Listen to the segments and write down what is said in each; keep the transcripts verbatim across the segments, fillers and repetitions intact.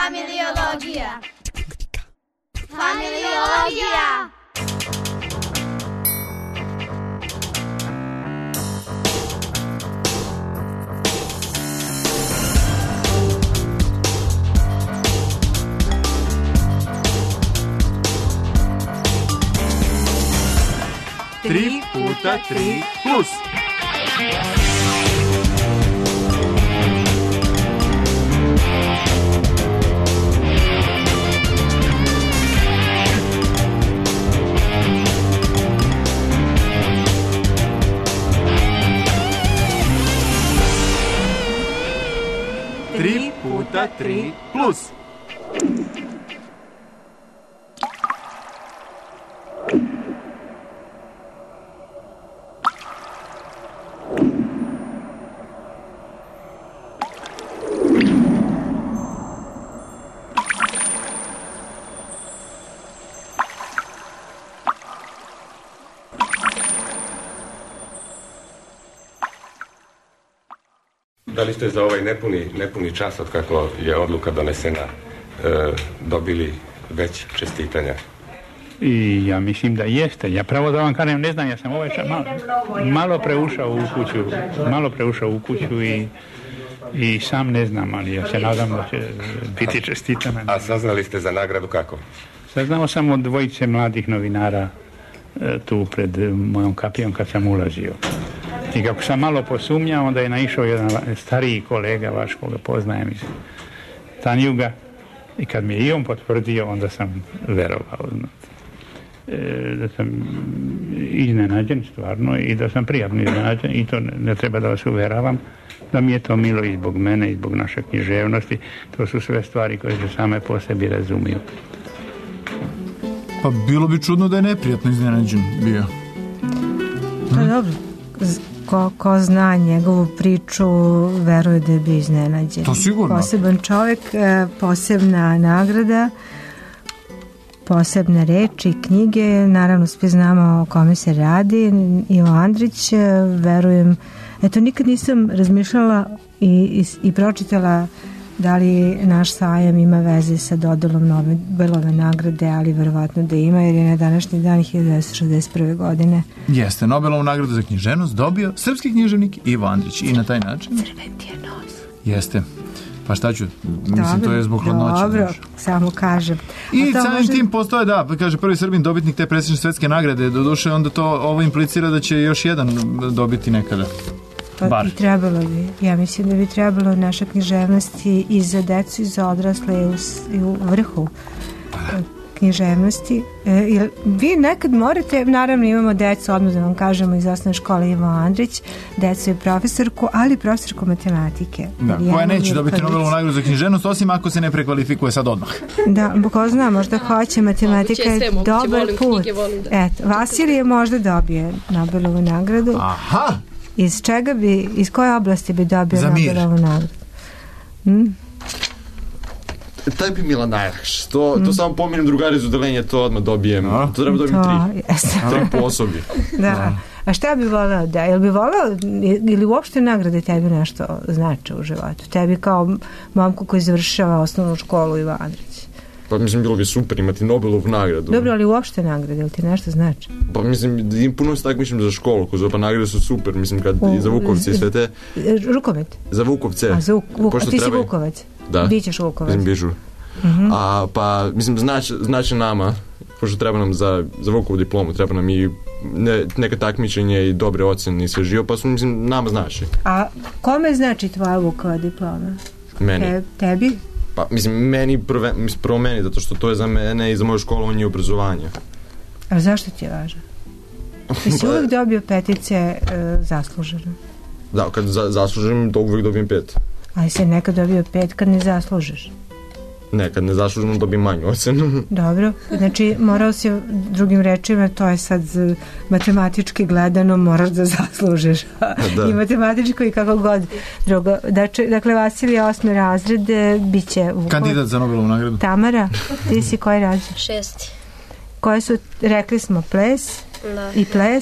Familiologija. Familiologija. Tri puta tri plus. Tri puta tri plus. Da li ste za ovaj nepuni, nepuni čas od kako je odluka donesena e, dobili već čestitanja? I ja mislim da jeste. Ja pravo da vam kažem, ne znam, ja sam ovaj čas malo, malo preušao u kuću, malo preušao u kuću i, i sam ne znam, ali ja se nadam da će biti čestitana. A saznali ste za nagradu kako? Saznao sam od dvojice mladih novinara e, tu pred mojom kapijom kad sam ulazio. I kako sam malo posumnjao, onda je naišao jedan stariji kolega vaš koga poznajem iz Tanjuga i kad mi je i on potvrdio, onda sam verovao. E, da sam iznenađen stvarno i da sam prijatno iznenađen i to ne, ne treba da vas uveravam da mi je to milo i zbog mene i zbog naše književnosti. To su sve stvari koje se same po sebi razumiju. Pa bilo bi čudno da je neprijatno iznenađen bio. Pa hm? Dobro. Ko, ko zna njegovu priču, veruje da je bio iznenađen. To sigurno. Poseban čovjek, posebna nagrada, posebne reči, knjige, naravno svi znamo o kome se radi. Ivo Andrić, verujem, eto nikad nisam razmišljala i, i, i pročitala da li naš sajam ima veze sa dodelom Nobelove nagrade, ali verovatno da ima, jer je na današnji dan hiljadu devetsto šezdeset prve. godine. Jeste, Nobelovu nagradu za književnost dobio srpski književnik Ivo Andrić i na taj način... Crven ti je nos. Jeste. Pa šta ću? Mislim, dobro, to je zbog hladnoće. Dobro, znaš. Samo kažem. I samim može... tim postoje, da, kaže prvi Srbin dobitnik te presečne svetske nagrade. Doduše, onda to ovo implicira da će još jedan dobiti nekada. Pa Bar. I trebalo bi. Ja mislim da bi trebalo naša književnosti i za decu i za odrasle i u, i u vrhu književnosti. E, vi nekad morate, naravno imamo decu, odmah da vam kažemo iz osnovne škole Ivo Andrić, decu i profesorku, ali profesorku matematike. Da, koja neće dobiti Nobelovu nagradu za književnost, osim ako se ne prekvalifikuje sad odmah. Da, ko zna, možda hoće, matematika je dobar put. Eto, Vasilije možda dobije Nobelovu nagradu. Aha! Iz čega bi, iz koje oblasti bi dobio Nobelovu nagradu? Hm? Taj bi Milan najlakše. To, mm. to samo pomirim drugari iz udelenja, to odmah dobijem. A? To treba dobijem tri. Tri po osobi. Da. A šta bi voleo da? Jel bi voleo, ili uopšte nagrade tebi nešto znače u životu? Tebi kao momku koji završava osnovnu školu Ivo Andrić. Pa mislim, bilo bi super imati Nobelovu nagradu. Dobro, ali uopšte nagrade, ili ti nešto znači? Pa mislim, puno se tako mislim za školu, ko pa nagrade su super, mislim, kad u, i za Vukovce i sve te... Rukomet? Za Vukovce. A, za Vuk, a ti treba... si Vukovac? Da. Bićeš Vukovac? Mislim, bižu. Uh-huh. A, pa, mislim, znači, znači nama, pošto treba nam za, za Vukovu diplomu, treba nam i ne, neka takmičenje i dobre ocene i sve živo, pa su, mislim, nama znači. A kome znači tvoja Vukova diploma? Meni. Te, tebi? Pa, mislim, meni, prve, mislim, prvo meni, zato što to je za mene i za moju školovanje i obrazovanje. A zašto ti je važno? Ti si uvijek dobio petice e, zasluženo? Da, kad za, zaslužim, to uvijek dobijem pet. Ali si nekad dobio pet kad ne zaslužiš? Ne, kad ne zaslužim, dobijem manju ocenu. Dobro, znači morao si, drugim rečima, to je sad matematički gledano, moraš da zaslužiš. Da. I matematičko i kako god drugo. Dakle, dakle Vasilije, osmi razred, bit će Vukovac. Kandidat za Nobelovu nagradu. Tamara, ti si koji razred? Šesti. Koje su, rekli smo, ples da. I ples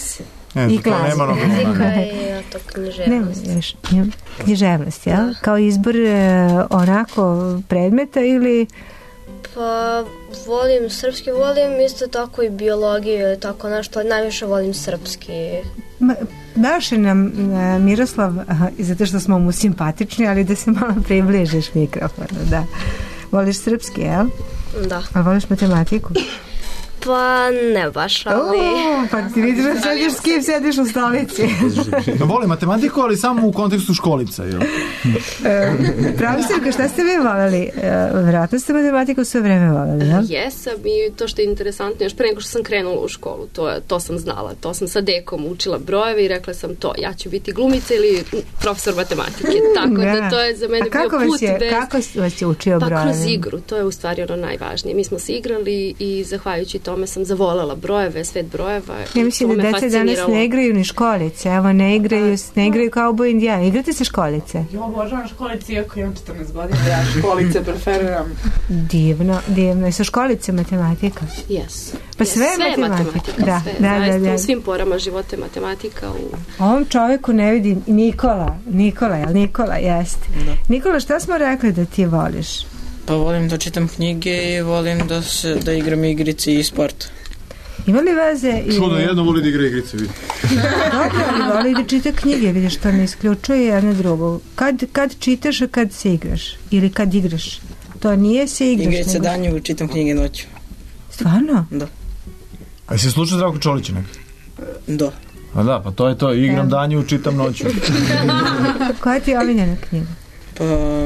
E, I to nema glazbe. mnogo Muzika znanja. i to književnost. Nema još književnost, jel? Da. Kao izbor e, onako predmeta ili... Pa volim srpski, volim isto tako i biologiju, tako nešto, ali najviše volim srpski. Ma, baš je nam e, Miroslav, aha, i zato što smo mu simpatični, ali da se malo približiš mikrofonu, da. Voliš srpski, jel? Da. A voliš matematiku? Pa ne baš, ali... O, pa ti vidiš da sediš s kim, sediš u stolici. Volim matematiku, ali samo u kontekstu školica, jel? e, Profesorka, šta ste vi voleli? E, vjerojatno ste matematiku sve vreme voleli, jel? Jesam i to što je interesantno, još pre nego što sam krenula u školu, to, je, to sam znala. To sam sa dekom učila brojeve i rekla sam to, ja ću biti glumica ili profesor matematike. Tako da, da to je za mene bio put je, bez... Kako vas je učio brojeve? Pa kroz igru, to je u stvari ono najvažnije. Mi smo se igrali i zahvaljujući tome sam zavolela brojeve, svet brojeva. Ja mislim da deca danas ne igraju ni školice, evo ne igraju, ne igraju kao oboje indijani. Igrate se školice? Ja obožavam školice, iako imam četrnaest godina, ja školice preferiram. Divno, divno. I sa školice matematika? Yes. Pa sve je sve matematika. matematika. Da, sve, da, da, da. U svim porama života je matematika. U... Ovom čoveku ne vidi Nikola. Nikola, jel Nikola? Jeste. Da. Nikola, šta smo rekli da ti voliš? Pa volim da čitam knjige i volim da, se, da igram igrice i sport. Ima li veze? I... Čudo, jedno voli da igra igrice, vidi. Dobro, ali voli da čita knjige, vidiš, to ne isključuje jedno drugo. Kad, kad čitaš, a kad se igraš? Ili kad igraš? To nije se igraš. Igrice nego... danju, čitam knjige noću. Stvarno? Da. A si slušao Zdravko Čolića nek? Da. A da, pa to je to, igram Evo. danju, čitam noću. Koja ti je omiljena knjiga? Pa...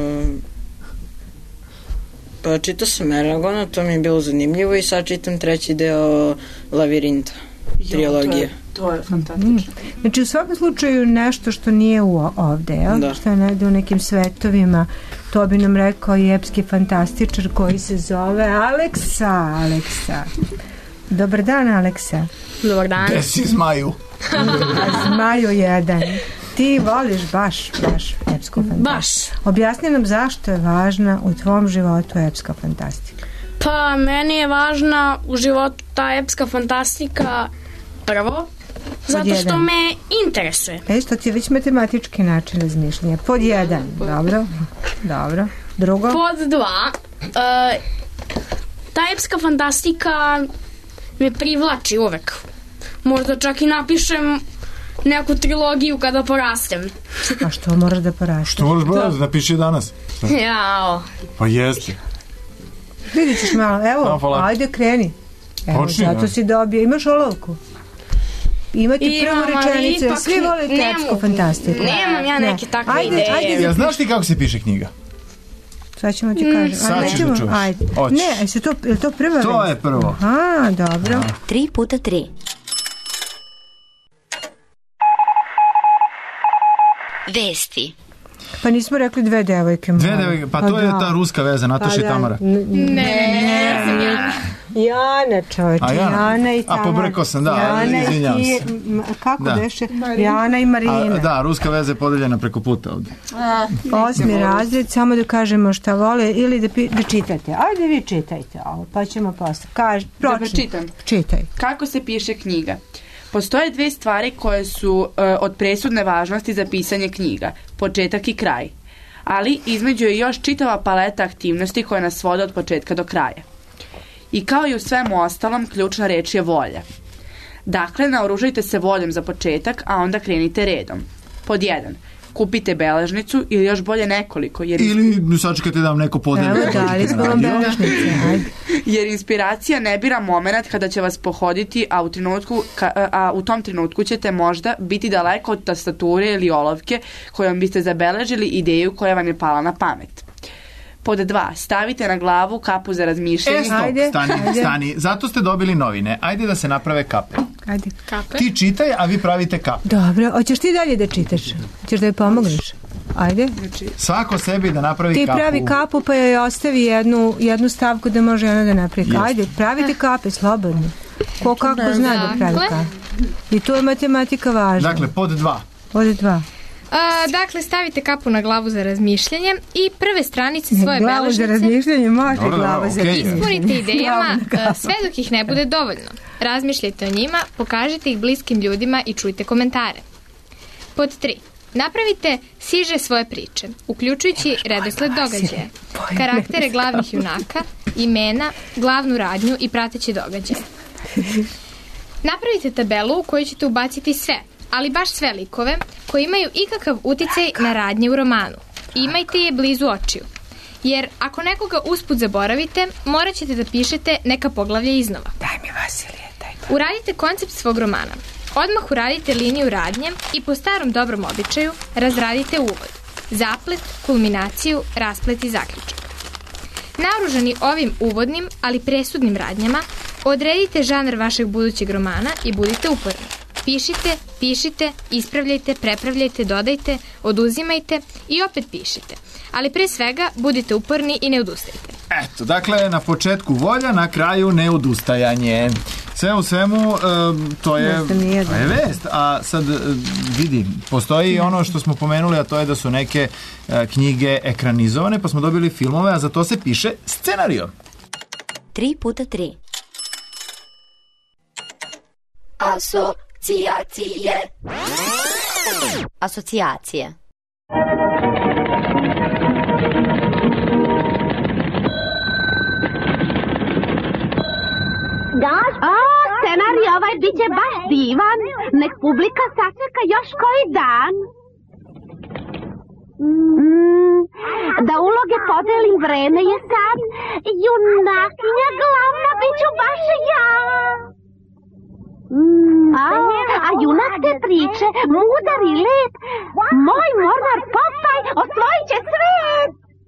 Pa čitao sam Eragona, to mi je bilo zanimljivo i sad čitam treći deo Lavirinta, trilogije. To, to je fantastično. Mm. Znači u svakom slučaju nešto što nije u ovde, jel? Da. Što je negde u nekim svetovima, to bi nam rekao i epski fantastičar koji se zove Aleksa. Aleksa. Dobar dan, Aleksa. Dobar dan. Gde si zmaju? A zmaju jedan. Ti voliš baš, baš epsku fantastiku. Baš. Objasni nam zašto je važna u tvom životu epska fantastika. Pa meni je važna u životu ta epska fantastika prvo, zato što jedan. me interesuje. E, što ti je već matematički način razmišljanja. Pod jedan, dobro. Dobro. Drugo? Pod dva, uh, ta epska fantastika me privlači uvek. Možda čak i napišem neku trilogiju kada porastem. A što moraš da porasteš? Što moraš brzo, napiši danas. Jao. Pa jeste. Vidit ćeš malo, evo, no, ajde kreni. Evo, Počni, zato ja. si dobio, imaš olovku? Imate prvu rečenicu, svi volite epsku fantastiku. Nemam ja neke ne. takve ajde, ideje. Ajde, ja, znaš ti kako se piše knjiga? Sad ćemo ti kažem. Sad ćeš da čuš. Ajde. Ne, je to, je to prva To vez? je prvo. Aha, dobro. A. Tri puta tri. Vesti. Pa nismo rekli dve devojke. Dve devojke, pa, pa to da. je ta ruska veza, Nataša pa i Tamara. Ne, ne, ne, ja sam Jana. Jana, čovječe, Jana. Jana i Tamara. A pobrkao sam, da, Jana izvinjam i, se. Kako da. beše? Jana i Marina. A, da, ruska veza je podeljena preko puta ovdje. A, Osmi razred, samo da kažemo šta vole ili da, pi, da čitate. Ajde vi čitajte ovo, pa ćemo posle. Kaži, Dobro, čitam. Čitaj. Kako se piše knjiga? Postoje dve stvari koje su uh, od presudne važnosti za pisanje knjiga, početak i kraj. Ali između je još čitava paleta aktivnosti koja nas vode od početka do kraja. I kao i u svemu ostalom, ključna reč je volja. Dakle, naoružajte se voljom za početak, a onda krenite redom. Pod jedan. Kupite beležnicu ili još bolje nekoliko. Jer... Ili sačekajte da vam neko podelje. Evo da, ali smo vam beležnice. Jer inspiracija ne bira moment kada će vas pohoditi, a u, trenutku, ka, a u tom trenutku ćete možda biti daleko od tastature ili olovke kojom biste zabeležili ideju koja vam je pala na pamet. Pod dva, stavite na glavu kapu za razmišljanje. E, stop, ajde, stani, ajde. stani. Zato ste dobili novine. Ajde da se naprave kape. Ajde. Kape? Ti čitaj, a vi pravite kape. Dobro, hoćeš ti dalje da čitaš? Hoćeš da joj pomogneš? Ajde. Svako sebi da napravi ti kapu. Ti pravi kapu pa joj ostavi jednu, jednu stavku da može ona da napravi. Jest. Ajde, pravite kape, slobodno. Ko kako zna da pravi kape. I tu je matematika važna. Dakle, pod dva. Pod dva. Uh, A, dakle, stavite kapu na glavu za razmišljanje i prve stranice svoje glavu beležnice... Glavu za razmišljanje, može Dobro, glava okay. za razmišljanje. Ispunite idejama, sve dok ih ne bude dovoljno. Razmišljajte o njima, pokažite ih bliskim ljudima i čujte komentare. Pod tri. Napravite siže svoje priče, uključujući redosled događaja, karaktere glavnih junaka, imena, glavnu radnju i prateće događaje. Napravite tabelu u kojoj ćete ubaciti sve, ali baš sve likove koji imaju ikakav uticaj na radnje u romanu. Imajte je blizu očiju, jer ako nekoga usput zaboravite, morat ćete da pišete neka poglavlja iznova. Daj mi, Vasilije, daj. Uradite koncept svog romana. Odmah uradite liniju radnje i po starom dobrom običaju razradite uvod, zaplet, kulminaciju, rasplet i zaključak. Naoružani ovim uvodnim, ali presudnim radnjama, odredite žanr vašeg budućeg romana i budite uporni. Pišite, pišite, ispravljajte, prepravljajte, dodajte, oduzimajte i opet pišite. Ali pre svega budite uporni i ne odustajte. Eto, dakle, na početku volja, na kraju neodustajanje. Sve u svemu, to je, to je vest. A sad vidi, postoji ono što smo pomenuli, a to je da su neke knjige ekranizovane, pa smo dobili filmove, a za to se piše scenario. Tri puta tri. Asocijacije. Asocijacije. Daš? O, scenarij ovaj bit će baš divan. Nek publika sačeka još koji dan. Mm, da uloge podelim, vreme je sad. Junakinja glavna bit ću baš ja. Mm, a, a junak te priče, mudar i lep, moj mornar Popaj osvojit će svet.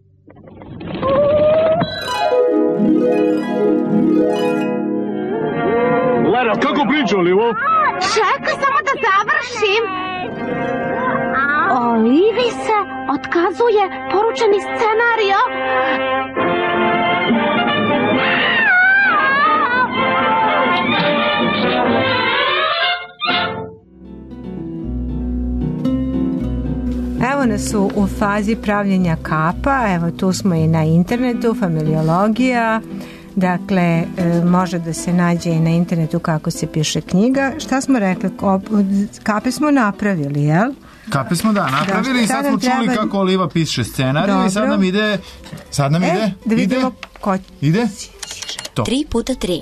Kako priča, Olivo? Čekaj samo da završim. Olivi se otkazuje poručeni scenario. Evo nas u, u fazi pravljenja kapa, evo tu smo i na internetu, familiologija, dakle e, može da se nađe i na internetu kako se piše knjiga. Šta smo rekli, kape smo napravili, jel? Kape smo da napravili da, i sad smo čuli treba... kako Oliva piše scenarij. Dobro. I sad nam ide, sad nam e, ide, da vidimo ide, ko... ide, to. Tri puta tri.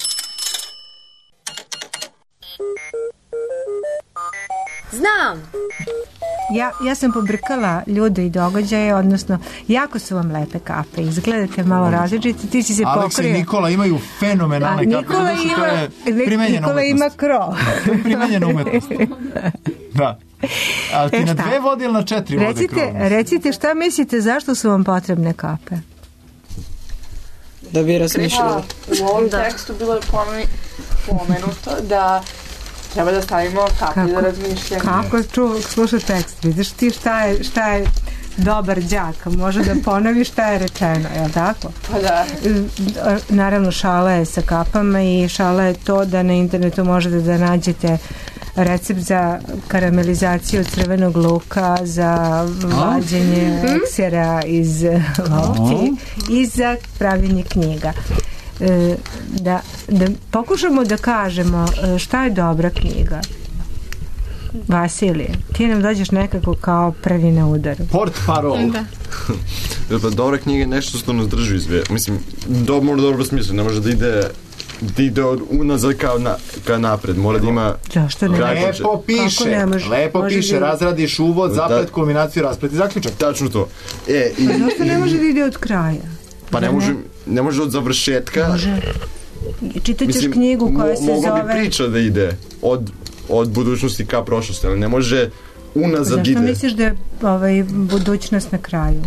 Znam! Ja, ja sam pobrkala ljude i događaje, odnosno jako su vam lepe kape, izgledate malo različite, ti si se pokrio. Aleks i Nikola imaju fenomenalne kape. Nikola ima, Nikola ima krov. To je primenjena umetnost. Da. Ali ti e na dve vode ili na četiri vode recite, krov? Recite šta mislite, zašto su vam potrebne kape? Da bi razmišljali. U ovom tekstu bilo je pomenuto da treba da stavimo kaplje za razmišljanje. Kako ču, sluša tekst, vidiš ti šta je, šta je dobar đak, može da ponovi šta je rečeno, je li tako? Pa da. Naravno šala je sa kapama i šala je to da na internetu možete da nađete recept za karamelizaciju crvenog luka, za vađenje eksera iz lopti i za pravljenje knjiga. Da, da pokušamo da kažemo šta je dobra knjiga. Vasilije, ti nam dođeš nekako kao prvi na udaru. Port parol. Da. Pa dobra knjiga je nešto što nas drži izve. Mislim, do, mora dobro smisli, ne može da ide da ide od unazad kao na, ka napred, mora da ima... Zašto ne? Lepo piše, lepo piše, da... razradiš uvod, zaplet, da, kulminaciju, rasplet i zaključak. Tačno to. E, i, pa zašto ne može da ide od kraja? Pa ne, ne može, ne može od završetka. Može. Čitaćeš mislim, knjigu koja se mo, zove... Mogla bi priča da ide od, od budućnosti ka prošlosti, ali ne može unazad zašto ide. Zašto misliš da je ovaj, budućnost na kraju?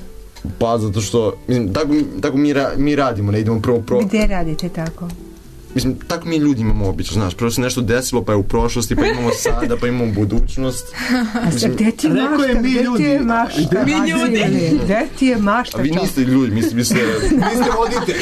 Pa zato što, mislim, tako, tako mi, ra, mi radimo, ne idemo prvo pro... Gde radite tako? mislim, tako mi ljudi imamo običaj, znaš, prvo se nešto desilo, pa je u prošlosti, pa imamo sada, pa imamo budućnost. A sad, gde ti je mašta, gde ti je mašta? Mi ljudi. Gde ti je mašta? A vi niste ljudi, mi ste... Vi ste voditelji.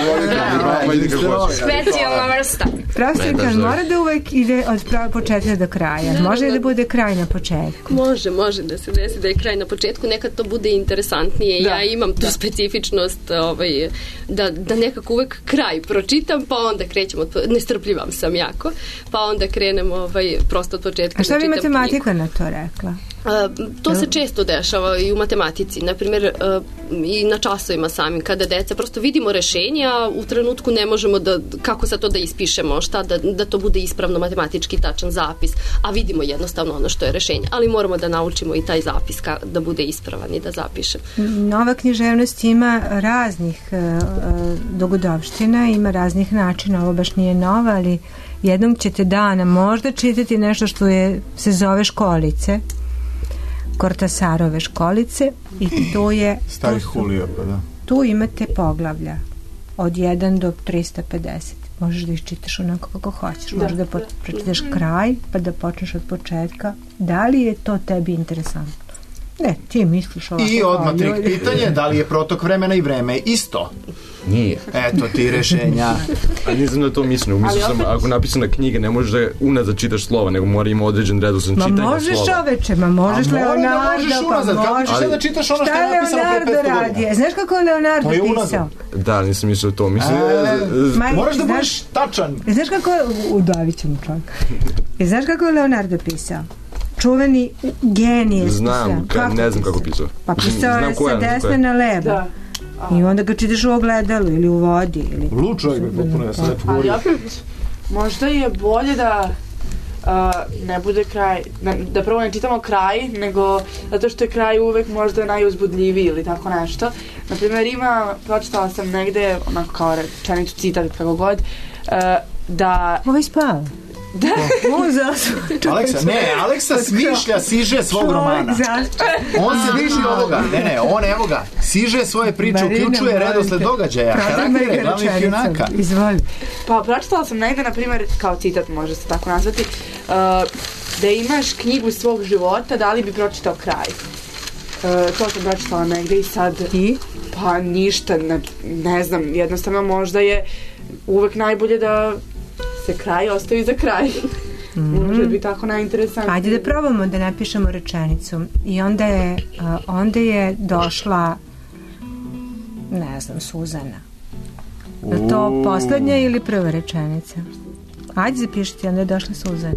Vi ste voditelji. Specijalna vrsta. Prostorka mora da uvek ide od početka do kraja. Može da bude kraj na početku? Može, može da se desi da je kraj na početku. Nekad to bude interesantnije. Da. Ja imam tu da. specifičnost ovaj, da, da nekako uvek kraj pročitam, pa onda krećem od... Nestrpljivam sam jako, pa onda krenem ovaj, prosto od početka. A šta bi matematika knjigu. Na to rekla? A, to se često dešava i u matematici, na primjer a, i na časovima samim, kada deca prosto vidimo rešenja, a u trenutku ne možemo da, kako sad to da ispišemo, šta da, da to bude ispravno matematički tačan zapis, a vidimo jednostavno ono što je rešenje, ali moramo da naučimo i taj zapis ka, da bude ispravan i da zapišem. Nova književnost ima raznih uh, dogodovština, ima raznih načina, ovo baš nije nova, ali jednom ćete dana možda čitati nešto što je, se zove školice, Kortasarove školice i to je... Stari Julio, pa da. Tu imate poglavlja od jedan do trista pedeset. Možeš da iščitaš onako kako hoćeš. Možeš da, da pročitaš kraj, pa da počneš od početka. Da li je to tebi interesantno? Ne, ti misliš ovako. I odmah trik pitanje, da li je protok vremena i vreme isto? Nije. Eto ti rešenja. A nisam da to mislio. Mislio sam, ako napisana knjiga, ne možeš da unazad čitaš slova, nego mora ima određen redosled čitanja slova. Ma možeš čoveče, ma možeš Leonardo, pa možeš. Kako ćeš da čitaš ono što je napisano pre petsto godina? Znaš kako je Leonardo pisao? Da, nisam mislio to. Mislim, moraš da budeš tačan. Znaš kako je... Udavit ćemo čovjek. Znaš kako je Leonardo pisao? Čuveni genije. Znam, ka, ne znam kako pisao. Pa pisao je sa desne na levo. Da. I onda ga čitaš u ogledalu ili u vodi. Ili... Lud čovjek bi potpuno, ja sam lepo govorio. Ali opet, možda je bolje da uh, ne bude kraj, da, da prvo ne čitamo kraj, nego zato što je kraj uvek možda najuzbudljiviji ili tako nešto. Naprimjer, ima, pročitala sam negde, onako kao rečenicu, citat, kako god, uh, da... Ovo je spava. Da, Aleksa, ne, Aleksa smišlja, siže svog romana. On se diži ovoga, ne, ne, on evo ga, siže svoje priče, uključuje redosled događaja, karaktere, glavnih junaka. Izvoli. Pa, pročitala sam negde, na primjer, kao citat može se tako nazvati, uh, da imaš knjigu svog života, da li bi pročitao kraj? Uh, to sam pročitala negde i sad... I? Pa ništa, ne, ne znam, jednostavno možda je uvek najbolje da se kraj ostavi za kraj. Mm-hmm. Može biti tako najinteresantnije. Ajde da probamo da napišemo rečenicu. I onda je, uh, onda je došla ne znam, Suzana. Je to poslednja ili prva rečenica? Ajde zapišite, onda je došla Suzana.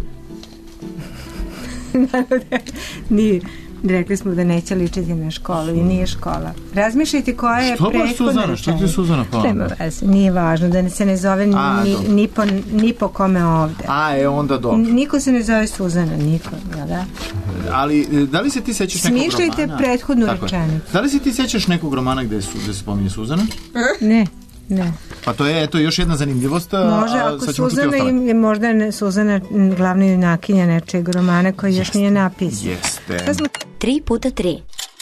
Nije. Rekli smo da neće ličiti na školu i nije škola. Razmišljajte koja je prethodna rečenica. Što baš Suzana? Što ti je Suzana pala? Nema veze, nije važno da se ne zove A, ni, ni, po, ni po kome ovde. A, je onda dobro. Niko se ne zove Suzana, niko, jel da? Ali, da li se ti sećaš nekog romana? Smišljajte prethodnu rečenicu. Da li se ti sećaš nekog romana gde, su, gde se spominje Suzana? Ne. Ne. Pa to je eto još jedna zanimljivost. Može, ako Suzana je možda ne, Suzana glavna junakinja nečeg romana koji još Jeste. Nije napisan. Jeste. Smo... Tri puta tri.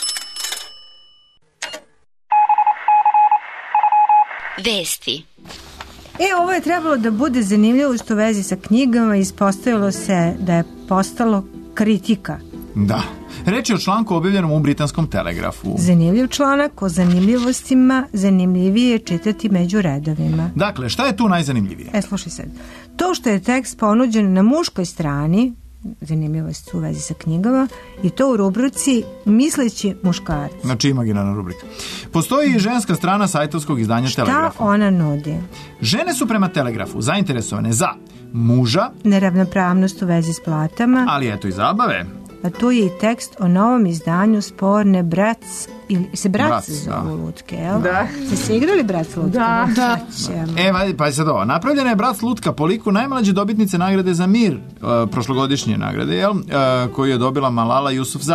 Vesti. E, ovo je trebalo da bude zanimljivo u vezi sa knjigama i ispostavilo se da je postalo kritika. Da. Reč je o članku objavljenom u Britanskom telegrafu. Zanimljiv članak o zanimljivostima, zanimljivije je čitati među redovima. Dakle, šta je tu najzanimljivije? E, slušaj sad. To što je tekst ponuđen na muškoj strani, zanimljivost u vezi sa knjigama, i to u rubrici Misleći muškarci. Znači imaginarna rubrika. Postoji i ženska strana sajtovskog izdanja šta Telegrafa. Šta ona nudi? Žene su prema Telegrafu zainteresovane za muža, neravnopravnost u vezi s platama, ali eto i zabave. A tu je i tekst o novom izdanju sporne Brac, ili se Brac, Brac zovu da. Lutke, jel? Da. Ste se igrali Brac Lutke? Da. da. E, vadi, pa sad ovo. Napravljena je Brac Lutka po liku najmlađe dobitnice nagrade za mir, uh, prošlogodišnje nagrade, jel? Uh, koju je dobila Malala Yousafzai.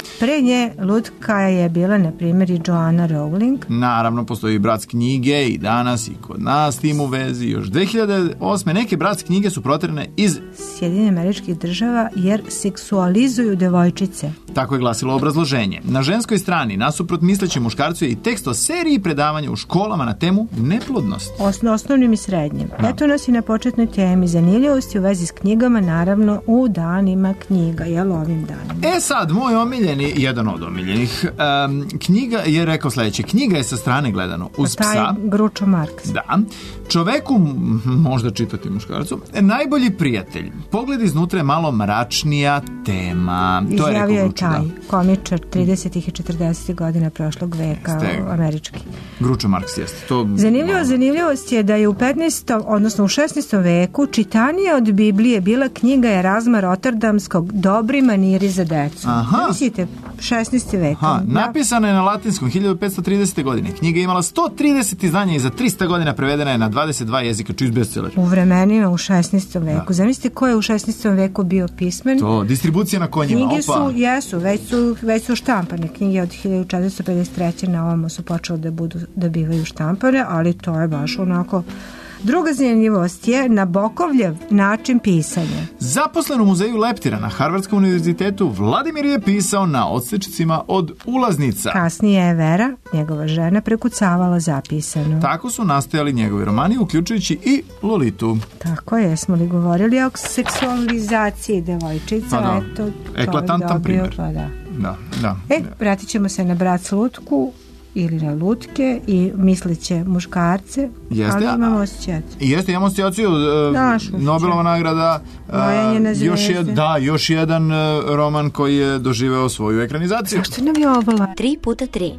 Pre nje lutka je bila, na primjer, i Joanna Rowling. Naravno, postoji Bratz knjige i danas i kod nas tim u vezi. Još dve hiljade osme neke Bratz knjige su proterane iz Sjedinjenih Američkih Država jer seksualizuju devojčice. Tako je glasilo obrazloženje. Na ženskoj strani, nasuprot mislećem muškarcu, je i tekst o seriji predavanja u školama na temu neplodnost. Osno, osnovnim i srednjim. No. Eto nas i na početnoj temi zanimljivosti u vezi s knjigama, naravno u danima knjiga, jel ovim danima. E sad, moj omiljeni, jedan od omiljenih, um, knjiga je rekao sljedeće. Knjiga je sa strane gledano uz taj psa. Groucho Marx. Da. Čoveku, možda čitati muškarcu, najbolji prijatelj. Pogled iznutra je malo mračnija tema. To je Izjavio rekao je taj da. komičar tridesetih i četrdesetih godina prošlog veka, Ste, američki. Groucho Marx jeste. To, Zanimljivo, zanimljivost je da je u petnaestom odnosno u šesnaestom veku čitanije od Biblije bila knjiga Erazma Rotterdamskog Dobri maniri za decu. Aha. Mislite, šesnaesti vek. Aha, napisana je na latinskom hiljadu petsto tridesete. godine. Knjiga je imala sto trideset izdanja i za trista godina prevedena je na dvadeset dva jezika, čist bestseller. U vremenima u šesnaestom veku. Da. Zamislite ko je u šesnaestom veku bio pismen? To, distribucija na konjima. Knjige Opa. su, jesu, već su, već su štampane. Knjige od hiljadu četiristo pedeset treće na ovamo su počele da budu, da bivaju štampane, ali to je baš onako. Druga zanimljivost je Nabokovljev način pisanja. Zaposlen u muzeju leptira na Harvardskom univerzitetu, Vladimir je pisao na odsečcima od ulaznica. Kasnije je Vera, njegova žena, prekucavala zapisano. Tako su nastajali njegovi romani, uključujući i Lolitu. Tako je, smo li govorili o seksualizaciji devojčica? Pa da, eto, eklatantan primjer. Pa da. Da, da. E, vratit ćemo se na Bratz lutku ili na lutke i misleće muškarce, jeste, ali imamo osjećati. Jeste, imamo osjećaciju, uh, Nobelova nagrada, uh, još jed, da, još jedan uh, roman koji je doživeo svoju ekranizaciju. Zašto nam je ovo? Tri puta tri.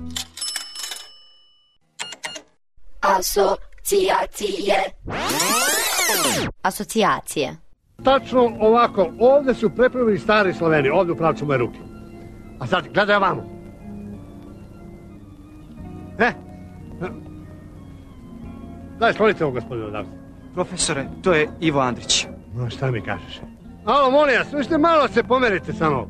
Asocijacije. Asocijacije. Tačno ovako, ovdje su prepravili stari Sloveni, ovdje u pravcu moje ruke. A sad, gledaj ovamo. E? Daj, sklonite ovo, gospodine odavde. Profesore, to je Ivo Andrić. No, šta mi kažeš? Alo, molim vas, možete malo se pomerite samo.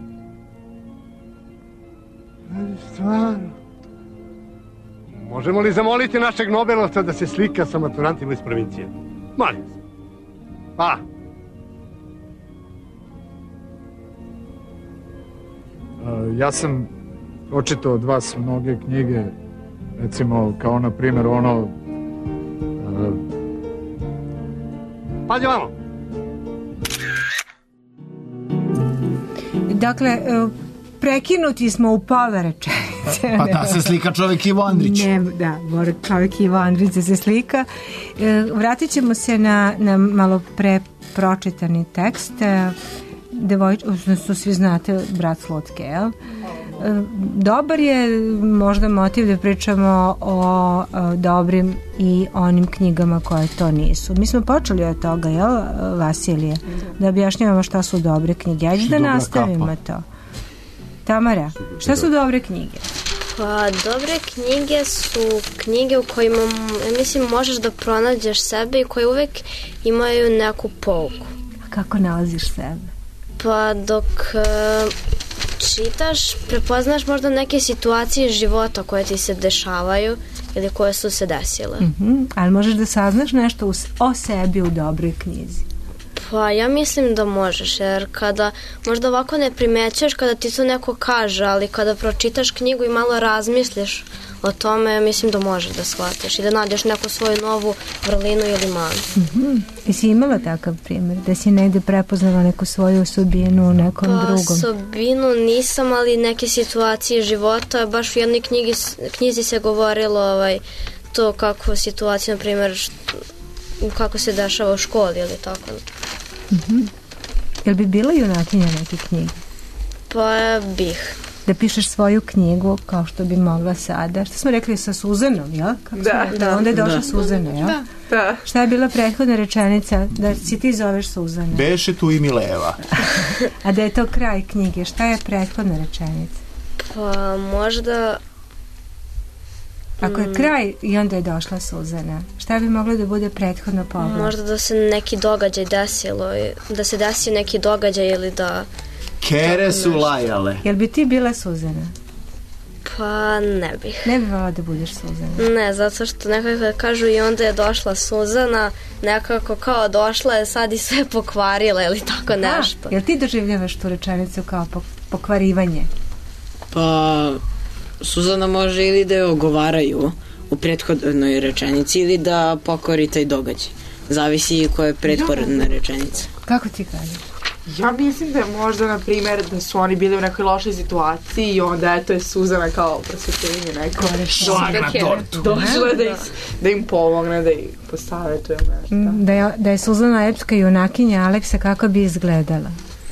Stvarno. Možemo li zamoliti našeg Nobelovca da se slika sa maturantima iz provincije? Molim vas. Pa. Uh, ja sam pročitao od vas mnoge knjige, recimo kao na primjer ono uh... Pađi vamo. Dakle, prekinuti smo u pola rečenice. Pa da se slika čovjek Ivo Andrić. Ne, da, mora čovjek Ivo Andrić da se slika. Vratit ćemo se na, na malo pre pročitani tekst. Devojč, odnosno svi znate Bratz lutke, jel? Dobar je možda motiv da pričamo o, o dobrim i onim knjigama koje to nisu. Mi smo počeli od toga, jel, Vasilije? Da objašnjavamo šta su dobre knjige. Ajde da nastavimo kapa. To. Tamara, šta su dobre knjige? Pa, dobre knjige su knjige u kojima, ja mislim, možeš da pronađeš sebe i koje uvek imaju neku pouku. A kako nalaziš sebe? Pa, dok uh, čitaš, prepoznaš možda neke situacije života koje ti se dešavaju ili koje su se desile. Mm-hmm. Ali možeš da saznaš nešto o sebi u dobroj knjizi? Pa ja mislim da možeš, jer kada možda ovako ne primećuješ kada ti to neko kaže, ali kada pročitaš knjigu i malo razmisliš o tome, ja mislim da možeš da shvatiš i da nađeš neku svoju novu vrlinu ili manu. Mm-hmm. Jesi imala takav primjer? Da si negde prepoznala neku svoju osobinu u nekom pa, drugom? Pa osobinu nisam, ali neke situacije života, baš u jednoj knjigi, knjizi se govorilo ovaj, to kako situacija, na primjer, kako se dešava u školi ili tako. Mm-hmm. Jel bi bila junakinja neke knjige? Pa bih. Da pišeš svoju knjigu kao što bi mogla sada. Što smo rekli sa Suzanom, jel? Kako da, da. Onda je došla da. Suzana, jel? Da. Da. Šta je bila prethodna rečenica? Da si ti zoveš Suzana. Beše tu i Mileva. A da je to kraj knjige, šta je prethodna rečenica? Pa možda... Ako je kraj i onda je došla Suzana, šta bi moglo da bude prethodno pogled? Možda da se neki događaj desilo, da se desi neki događaj ili da... Kere su lajale. Jel bi ti bila Suzana? Pa ne bih. Ne bih volila da budeš Suzana? Ne, zato što nekako kažu i onda je došla Suzana, nekako kao došla je sad i sve pokvarila ili tako nešto. A, jel ti doživljavaš tu rečenicu kao pokvarivanje? Pa, Suzana može ili da je ogovaraju u prethodnoj rečenici ili da pokvari taj događaj. Zavisi koja je prethodna rečenica. Kako ti kažeš? Ja mislim da je možda, na primjer, da su oni bili u nekoj lošoj situaciji i onda eto je Suzana kao prosvetljenje neko došla da, da im pomogne, da ih posavetuje nešto. Da je, da je Suzana epska junakinja Aleksa, kako bi izgledala?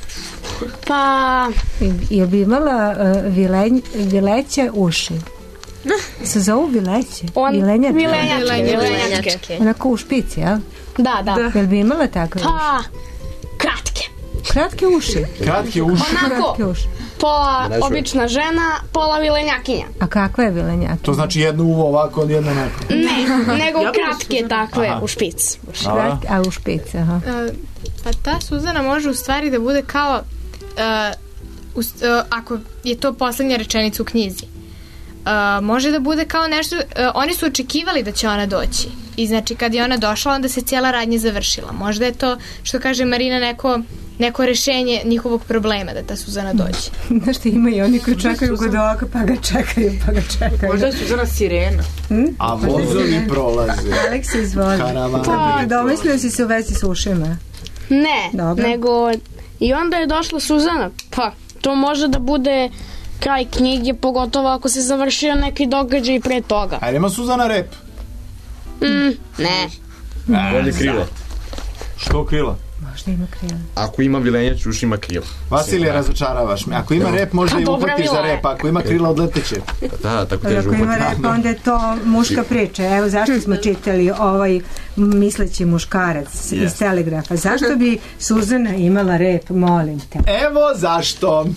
Pa... Jel bi imala uh, vilenj, vileće uši? Se zovu vileće? On, vilenjačke. Vilenjačke. Vilenjačke. Onako u špici, jel? Da, da. Jel bi imala takve pa, uši? Kratke. Kratke uši? Kratke uši. Onako, Kratke uši. Pola obična žena, pola vilenjakinja. A kakva je vilenjakinja? To znači jedno uvo ovako, od jedno neko. Ne, nego kratke takve, aha, u špic. Kratke, a u špic, aha. Uh, pa ta Suzana može u stvari da bude kao, uh, uh, ako je to poslednja rečenica u knjizi, Uh, može da bude kao nešto, uh, oni su očekivali da će ona doći i znači kad je ona došla onda se cijela radnja završila. Možda je to, što kaže Marina, neko, neko rešenje njihovog problema da ta Suzana dođe. Znaš ti, ima i oni koji čekaju kod ovoga pa ga čekaju pa ga čekaju. Možda je Suzana sirena. Hm? A vozovi prolaze. Aleks, izvoli. Pa, domislio si se u vezi s ušima? Ne, dobro, nego i onda je došla Suzana. Pa, to može da bude kraj knjige, pogotovo ako se završio neki događaj pre toga. A ima Suzana rep? Mm, ne. Bolje krila. Što krila? Možda ima krila. Ako ima vilenjač, už ima krila. Vasilije, razočaravaš me. Ako ima rep, možda i uhvatiš za rep. Ako ima krila, odleteće. Da, tako teže uhvatiš. Ako ima rep, onda je to muška priča. Evo zašto smo čitali ovaj misleći muškarac yes. iz Telegrafa. Zašto bi Suzana imala rep, molim te? Evo zašto.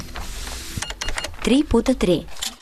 Tri puta tri.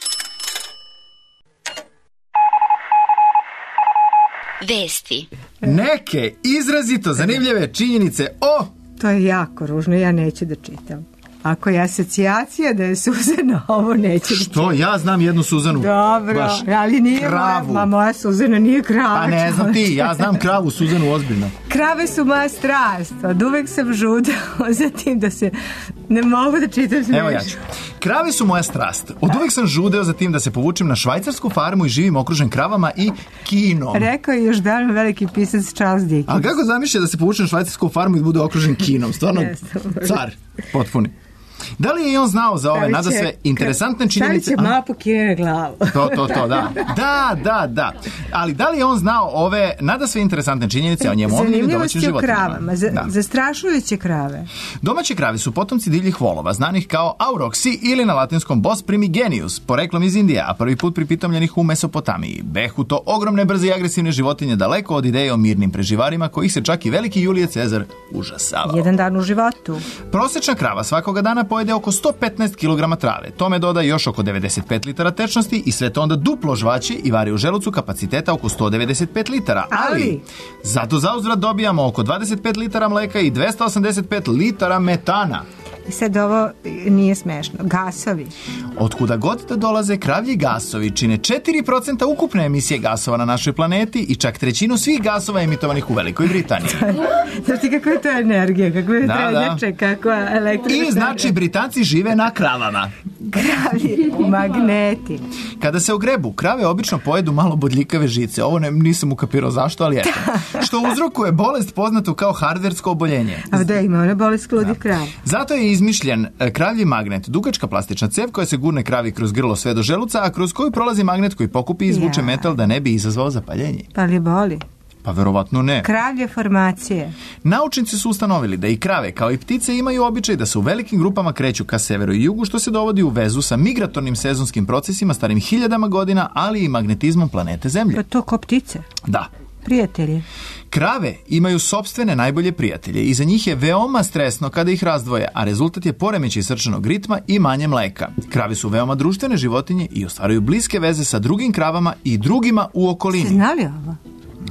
Vesti. Neke izrazito zanimljive činjenice o... To je jako ružno, ja neću da čitam. Ako je asocijacija da je Suzana, ovo neće da čitam. Što? Ja znam jednu Suzanu. Dobro, baš ali nije kravu. Moja, moja Suzana nije krava. Pa ne znam ti, ja znam kravu Suzanu ozbiljno. Krave su moja strast, od uvek sam žudao za tim da se ne mogu da čitam smiješ. Evo ja ću. Krave su moja strast. Od uvek sam žudeo za tim da se povučem na švajcarsku farmu i živim okružen kravama i kinom. Rekao je još davno veliki pisac Charles Dickens. A kako zamišlja da se povučem na švajcarsku farmu i da bude okružen kinom? Stvarno car, potpuni. Da li je i on znao za ove nada sve interesantne činjenice? Stavit će mapu kire glavu. To, to, to, da. Da, da, da. Ali da li je on znao ove nada sve interesantne činjenice o njemu omiljenim domaćim životinjama? Zanimljivosti o kravama, za, da. Zastrašujuće krave. Domaće krave su potomci divljih volova, znanih kao auroksi ili na latinskom Bos primigenius, poreklom iz Indije, a prvi put pripitomljenih u Mesopotamiji. Behu to ogromne, brze i agresivne životinje, daleko od ideje o mirnim preživarima, kojih se čak i veliki Julije Cezar užasavao. Jedan dan u životu. Prosečna krava svakoga dana pojede oko sto petnaest kilograma trave. Tome doda još oko devedeset pet litara tečnosti i sve to onda duplo žvaće i vari u želucu kapaciteta oko sto devedeset pet litara. Ali, Ali zato zauzvrat dobijamo oko dvadeset pet litara mleka i dvesta osamdeset pet litara metana. I sad ovo nije smešno. Gasovi. Otkuda god da dolaze, kravlji gasovi čine četiri procenta ukupne emisije gasova na našoj planeti i čak trećinu svih gasova emitovanih u Velikoj Britaniji. Znaš ti kakva je to energija, kakva je trenjače, kakva električna. I znači Britanci žive na kravama. Kravlji magneti. Kada se ogrebu, krave obično pojedu malo bodljikave žice. Ovo ne, nisam ukapirao zašto, ali eto. Što uzrokuje bolest poznatu kao hardversko oboljenje. A da ima, ona bolest kludih krava. Zato je izmišljen kravlji magnet, dugačka plastična cev koja se gurne kravi kroz grlo sve do želuca, a kroz koju prolazi magnet koji pokupi i izvuče ja. metal da ne bi izazvao zapaljenje. Pa li boli? Pa verovatno ne. Kravlje formacije. Naučnici su ustanovili da i krave kao i ptice imaju običaj da se u velikim grupama kreću ka severu i jugu, što se dovodi u vezu sa migratornim sezonskim procesima starim hiljadama godina, ali i magnetizmom planete Zemlje. Pa to ko ptice? Da. Prijatelji. Krave imaju sopstvene najbolje prijatelje i za njih je veoma stresno kada ih razdvoje, a rezultat je poremećaj srčanog ritma i manje mleka. Krave su veoma društvene životinje i ostvaruju bliske veze sa drugim kravama i drugima u okolini. Ste znali ovo?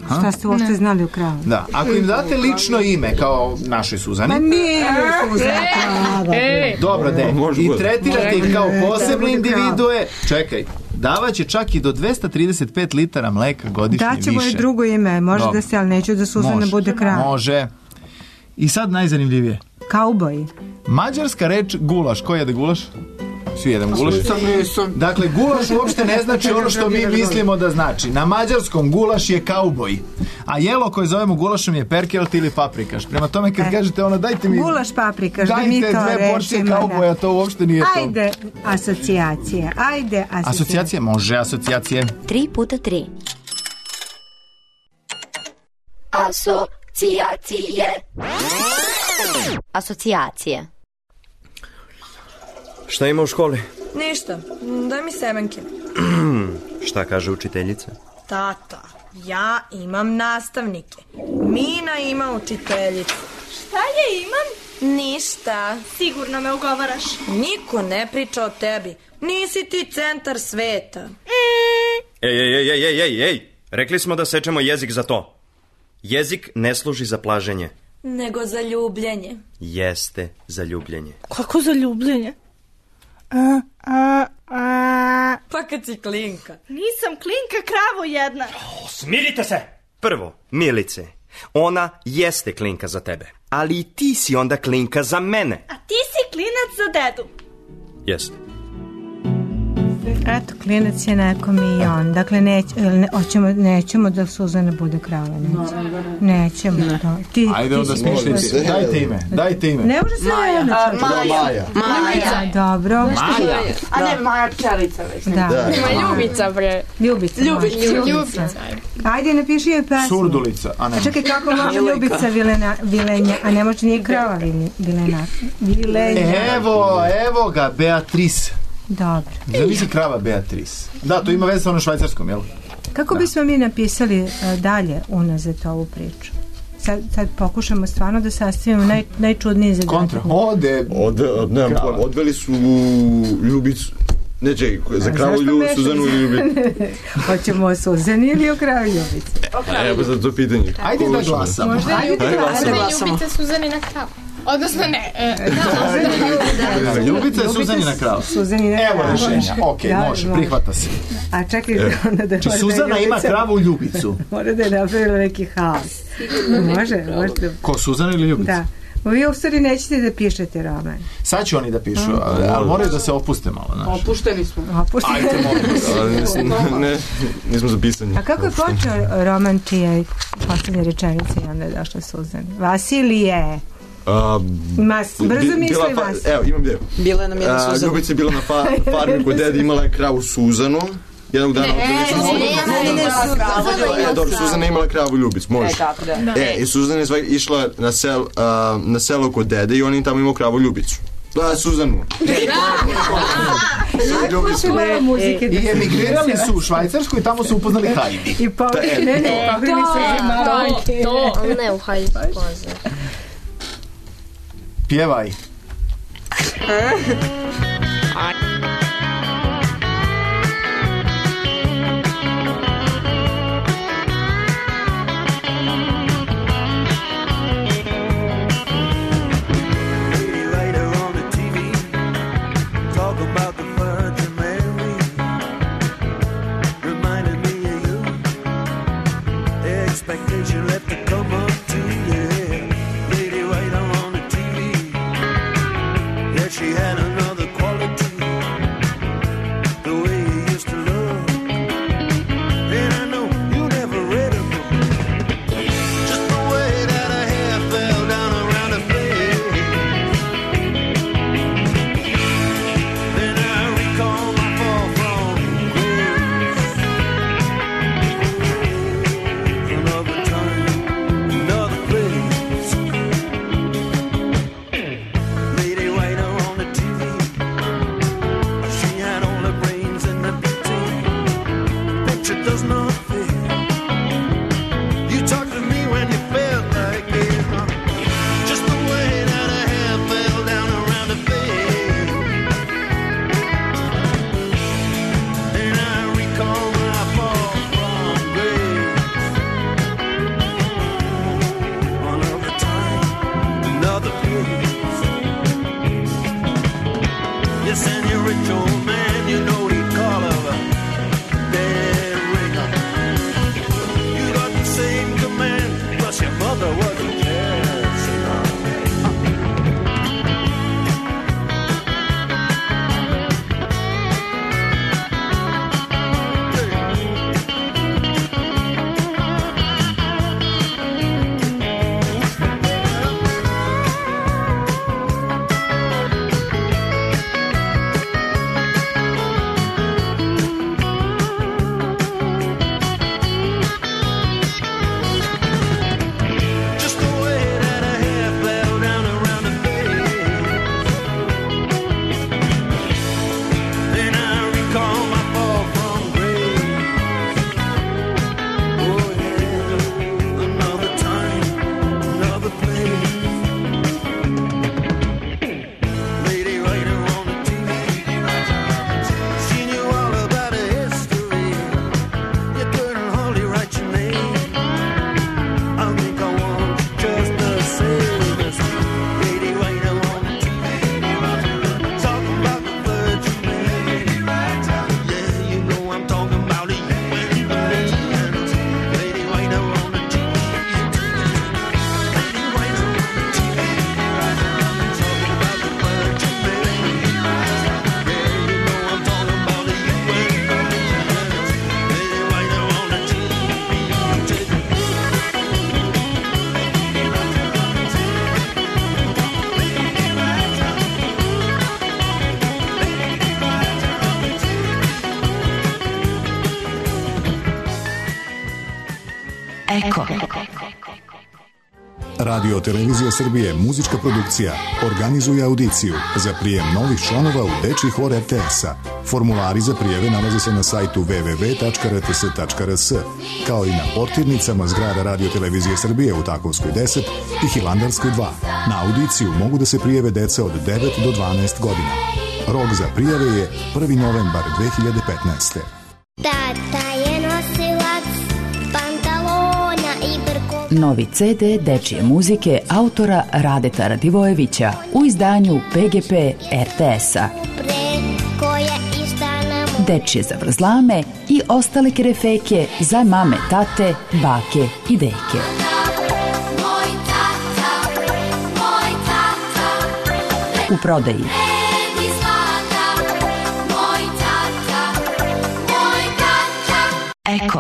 Šta ste uopšte znali o kravu? Da, ako im date lično ime kao našoj Suzani. Pa nije Suzana. Dobro, de. I tretirate ih kao posebne individue. Čekaj, davaće čak i do dvesta trideset pet litara mleka godišnje više. Daćemo je drugo ime, može Dobro. Da se, ali neću da Suzana može. Bude krava. Može. I sad najzanimljivije. Kauboj. Mađarska reč gulaš. Ko jede gulaš? Svi jedem gulaš. Dakle, gulaš uopšte ne znači ono što mi mislimo da znači. Na mađarskom gulaš je kauboj. A jelo koje zovemo gulašom je perkelt ili paprikaš. Prema tome kad kažete ono dajte mi... Gulaš paprikaš, da mi to rešimo. Dajte dve porcije kauboja, to uopšte nije to. Ajde, asocijacije. Ajde, asocijacije. Asocijacije, može asocijacije. Tri puta tri. Asocijacije. Asocijacije. Šta ima u školi? Ništa, daj mi semenke. Šta kaže učiteljica? Tata, ja imam nastavnike. Mina ima učiteljicu. Šta je imam? Ništa. Sigurno me ugovaraš. Niko ne priča o tebi. Nisi ti centar sveta. Mm. Ej, ej, ej, ej, ej, ej. Rekli smo da sečemo jezik za to. Jezik ne služi za plaženje. Nego za ljubljenje. Jeste za ljubljenje. Kako za ljubljenje? A, a, a. Pa kad si klinka. Nisam klinka, kravo jedna. O, smirite se! Prvo, Milice, ona jeste klinka za tebe, ali i ti si onda klinka za mene. A ti si klinac za dedu. Jeste. Eto, klinac je nekom i on. Dakle, neć, ne, oćemo, nećemo da Suzana bude krava. Nećemo. Nećemo. Ne. To. Ti, Ajde onda smišljite. Dajte ime. Dajte ime. Ne može se Maja. Maja. Maja. Maja. Dobro. Maja. A ne, Maja pčelica već. Da. da. Ima Ljubica, bre. Ljubica. Ljubica. Ljubica. Ajde, napiši joj pesmu. Surdulica. A, ne. A čekaj, kako može Ljubica Vilena, Vilenja, a ne može nije krava Vilena. Vilenja. Evo, evo ga, Beatrice. Dobro. Zavisi krava Beatrice. Da, to ima veze sa ono švajcarskom, jel? Kako da. bismo mi napisali uh, dalje unazad ovu priču? Sad, sad pokušamo stvarno da sastavimo naj, najčudniji zadatak. Kontra. Ode... Ode, nemam pojma, odveli su Ljubicu... Ne, čekaj, za kravu Ljubicu, Suzanu ili Ljubicu? Hoćemo o Suzani ili o kravu Ljubicu? Evo za to pitanje. Ajde da glasamo. Možda je Ljubica Suzanina krava. Odnosno ne. Da, Ljubica je Suzanina krava. Evo rešenja. Ok, može, prihvata se. A čekaj onda da... Či Suzana ima kravu Ljubicu. Mora da je napravila neki haos. Može, može. Ko, Suzana ili Ljubica? Da. Vi u stvari nećete da pišete roman. Sad će oni da pišu, ali, ali moraju da se opuste malo. Znaš. Opušteni smo. Opušteni. Ajde, molim. Ne, nismo za pisanje. A kako je počeo roman čije posljednje rečenice i onda je došla Suzana? Vasilije. Uh, Mas, brzo misli vas. Evo, imam gdje. Bila je nam jedna uh, Suzana. Ljubica je bila na fa, farmi kod dede, imala je kravu Suzanu. Jednog dana... Ne, ne, ne, E, dobro, Suzana je imala kravu Ljubicu, može. E, tako da. E, i Suzana je išla na, sel, uh, na selo kod dede i on je tamo imao kravu Ljubicu. Da, Suzanu. I emigrirali su u Švajcarsku i tamo su upoznali Hajdi. I pa, ne, ne, to, to, ne u Hajdi pozor. Pjevaj. Expectation left to come up to you. Lady right on the T V. Yeah, she had another quality. Eko. Radio Televizija Srbije, muzička produkcija, organizuje audiciju za prijem novih članova u dečiji hor er te es-a. Formulari za prijeve nalaze se na sajtu w w w tačka r t s tačka r s, kao i na portirnicama zgrada Radio Televizije Srbije u Takovskoj deset i Hilandarskoj dva. Na audiciju mogu da se prijeve deca od devet do dvanaest godina. Rok za prijave je prvi novembar dve hiljade petnaeste. Tata je nosilac pantalona i brko. Novi ce de dečije muzike autora Radeta Radivojevića u izdanju pe ge pe er te es-a. Dečije zavrzlame i ostale kerefeke za mame, tate, bake i deke. U prodaji Eko.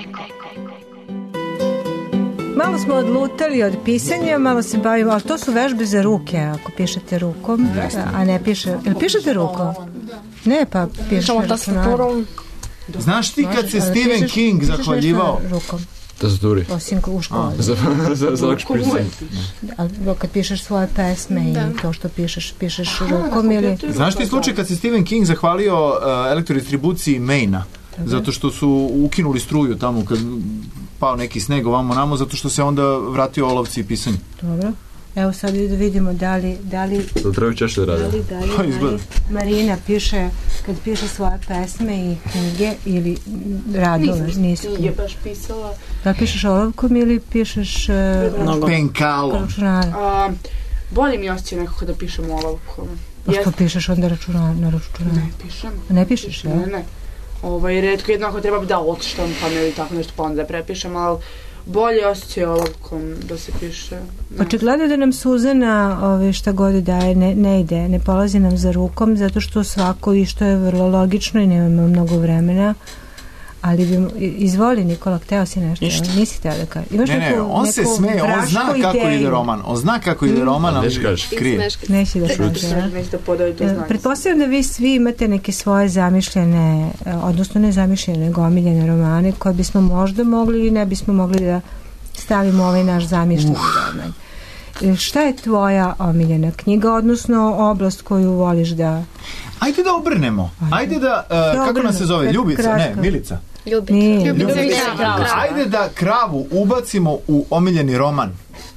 Malo smo odlutali od pisanja, malo se bavimo, ali to su vežbe za ruke, ako pišete rukom, a ne piše, ili pišete rukom? Ne, pa pišete računarom. Znaš ti kad se Stephen King zahvaljivao? Rukom. Tastaturi. Osim u školi. Za, za, za lakše pisanje. Kad pišeš svoje pesme i to što pišeš, pišeš rukom ili... Znaš ti slučaj kad se Stephen King zahvalio uh, elektrodistribuciji Maina? Zato što su ukinuli struju tamo kad pao neki sneg ovamo namo, zato što se onda vratio olovci i pisanje. Dobro. Evo sad da vidimo da li... Da li da treba ćeš da radi. Da li, da li, da li Marina piše, kad piše svoje pesme i knjige ili radove. Nisam knjige baš pisala. Da li pišeš olovkom ili pišeš... Uh, penkalom. A, bolje mi osjeća nekako da pišem olovkom. A što pišeš onda računar, na računar? Ne pišem. Ne pišeš, ja? Ne, ne. Ovaj, redko jednako treba bi da odštampam ili tako nešto pa onda da prepišem, ali bolje osjećaj olovkom da se piše. Očigledno da nam Suzana ove, šta god daje ne, ne ide, ne polazi nam za rukom zato što svako i što je vrlo logično i nemamo mnogo vremena, ali bi, izvoli Nikola, hteo si nešto, Ništa. Nisi hteo da kaže. Imaš ne, ne, neku, on se smeje, on zna kako ideju. ide roman, on zna kako ide roman, ali krije. Neći da kaže, ja. Pretpostavljam da vi svi imate neke svoje zamišljene, odnosno ne zamišljene, nego omiljene romane koje bismo možda mogli ili ne bismo mogli da stavimo ovaj naš zamišljeni roman. Šta je tvoja omiljena knjiga, odnosno oblast koju voliš da... Ajde da obrnemo. Ajde da, uh, kako nas se zove? Ljubica? Ne, Milica. Ljubica. Nije, Ljubica. Ljubica. Ajde da kravu ubacimo u omiljeni roman.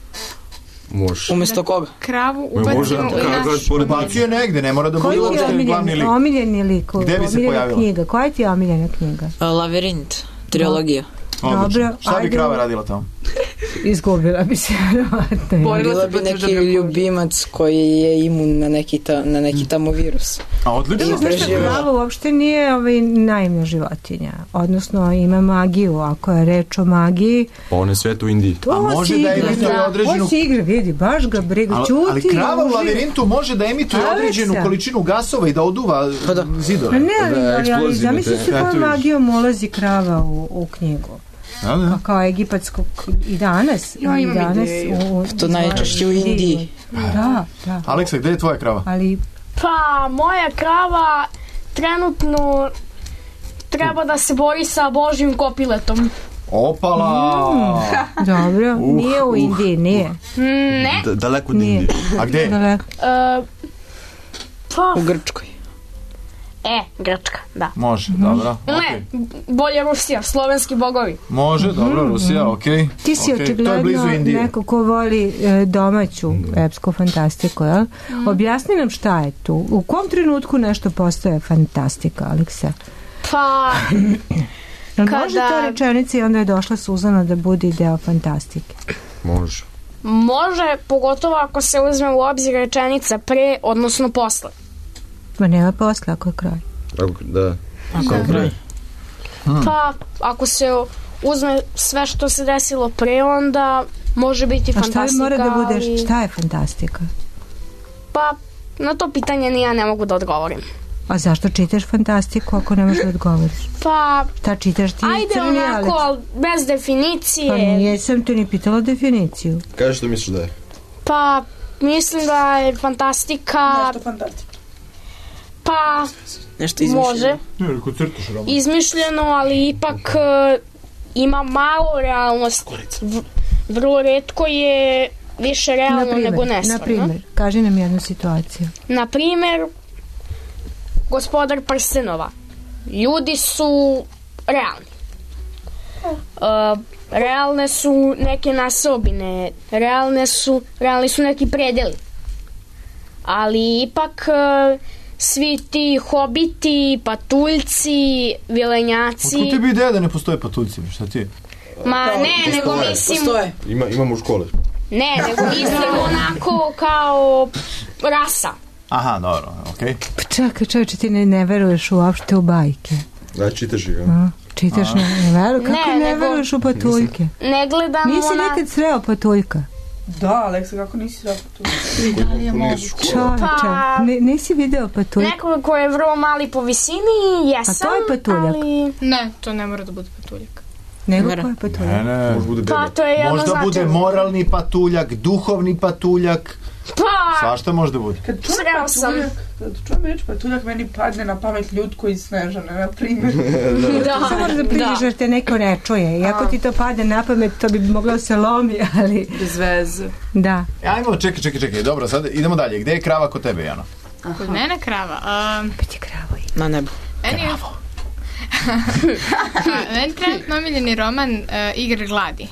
Može. Umjesto koga? Kravu ubacimo u naš... Ubacio je negde, ne mora da bude uopšte glavni lik. Omiljeni lik? Gde bi se pojavila? Knjiga. Koja ti je omiljena knjiga? Lavirint, trilogija. Odlično. Šta bi krava radila tamo? Izgubila bi se. Bila bi neki ljubimac koji je imun na neki, ta, na neki tamo virus. A odlično. Znaš što krava uopšte nije ovaj, naivna životinja. Odnosno ima magiju. Ako je reč o magiji... Pa on je svet u Indiji. A može da emituje određenu... On si igra, vidi, baš ga briga. Ali, čuti, ali krava u lavirintu može da emituje određenu količinu gasova i da oduva zidove. Ne, ali, ali, ali zamisli se kojom magijom ulazi krava u, u knjigu. Da, da. Kao egipatskog i danas. Ja imam i danas ideju. u, to najčešće u Indiji. Da, da. Aleksa, gde je tvoja krava? Ali... Pa, moja krava trenutno treba da se bori sa Božjim kopiletom. Opala! Mm, dobro, uh, nije u Indiji, uh. nije. Mm, ne. D- daleko od Indije. A gde? Daleko. Uh, pa... U Grčkoj. E, Grčka, da. Može, mm-hmm. dobro. Ne, okay. Bolje Rusija, slovenski bogovi. Može, dobro, mm-hmm. Rusija, okej. Okay. Ti si okay. očigledno neko ko voli e, domaću mm. epsku fantastiku, jel? Mm. Objasni nam šta je tu. U kom trenutku nešto postaje fantastika, Aleksa? Pa... kada... Može to rečenica i onda je došla Suzana da bude deo fantastike? Može. Može, pogotovo ako se uzme u obzir rečenica pre, odnosno posle. Ma nema posle ako je kraj. Ako, da. Ako je kraj. Hmm. Pa, ako se uzme sve što se desilo pre, onda može biti fantastika. A šta mora da budeš, ali... šta je fantastika? Pa, na to pitanje ni ja ne mogu da odgovorim. A zašto čitaš fantastiku ako ne možeš da odgovoriš? Pa... Ta čitaš ti ajde crni onako, Alex. bez definicije. Pa nijesam te ni pitala definiciju. Kaži što misliš da je? Pa, mislim da je fantastika... Nešto fantastično. Pa, nešto izmišljeno. Može. Izmišljeno, ali ipak ima malo realnost. V, vrlo retko je više realno naprimer, nego nestvarno. Na primjer, kaži nam jednu situaciju. Na primjer, Gospodar prstenova. Ljudi su realni. Uh, realne su neke nasobine, realne su, realni su neki predeli. Ali ipak uh, svi ti hobiti, patuljci, vilenjaci... Otko tebi ideja da ne postoje patuljci, šta ti? Ma ne, nego mislim... Ima, imamo u škole. Ne, nego mislim onako kao rasa. Aha, dobro, okej. Okay. Pa čekaj, čovječe, ti ne, ne veruješ uopšte u bajke. Da, čitaš ih, ja. A, čitaš, ne, ne veruješ? Kako ne, ne nego, veruješ u patuljke? Ne gledam nisi ona... nikad sreo patuljka? Da, Aleksa, kako nisi sreo patuljka? Da li je moguće? Čovječe, pa, ne, nisi video patuljka? Nekoga ko je vrlo mali po visini, jesam, a to je patuljak? Ali... Ne, to ne mora da bude patuljak. Nego ko je patuljak? Ne, ne. Pa, to je možda znači... bude moralni patuljak, duhovni patuljak. Pa... Svašta možda bude. Kad čujem patuljak, kad čujem reč patuljak, meni padne na pamet Ljutko iz Snežane, na primjer. Da, samo da priđeš jer te neko ne čuje. Iako ti to padne na pamet, to bi moglo se lomi, ali... Bez veze. Da. Ajmo, čekaj, čekaj, čekaj. Dobro, sad idemo dalje. Gde je krava kod tebe, Jana? Kod mene krava? Um, pa ti krava ima. Na nebu. Kravo. Meni trenutno omiljeni roman uh, Igre gladi.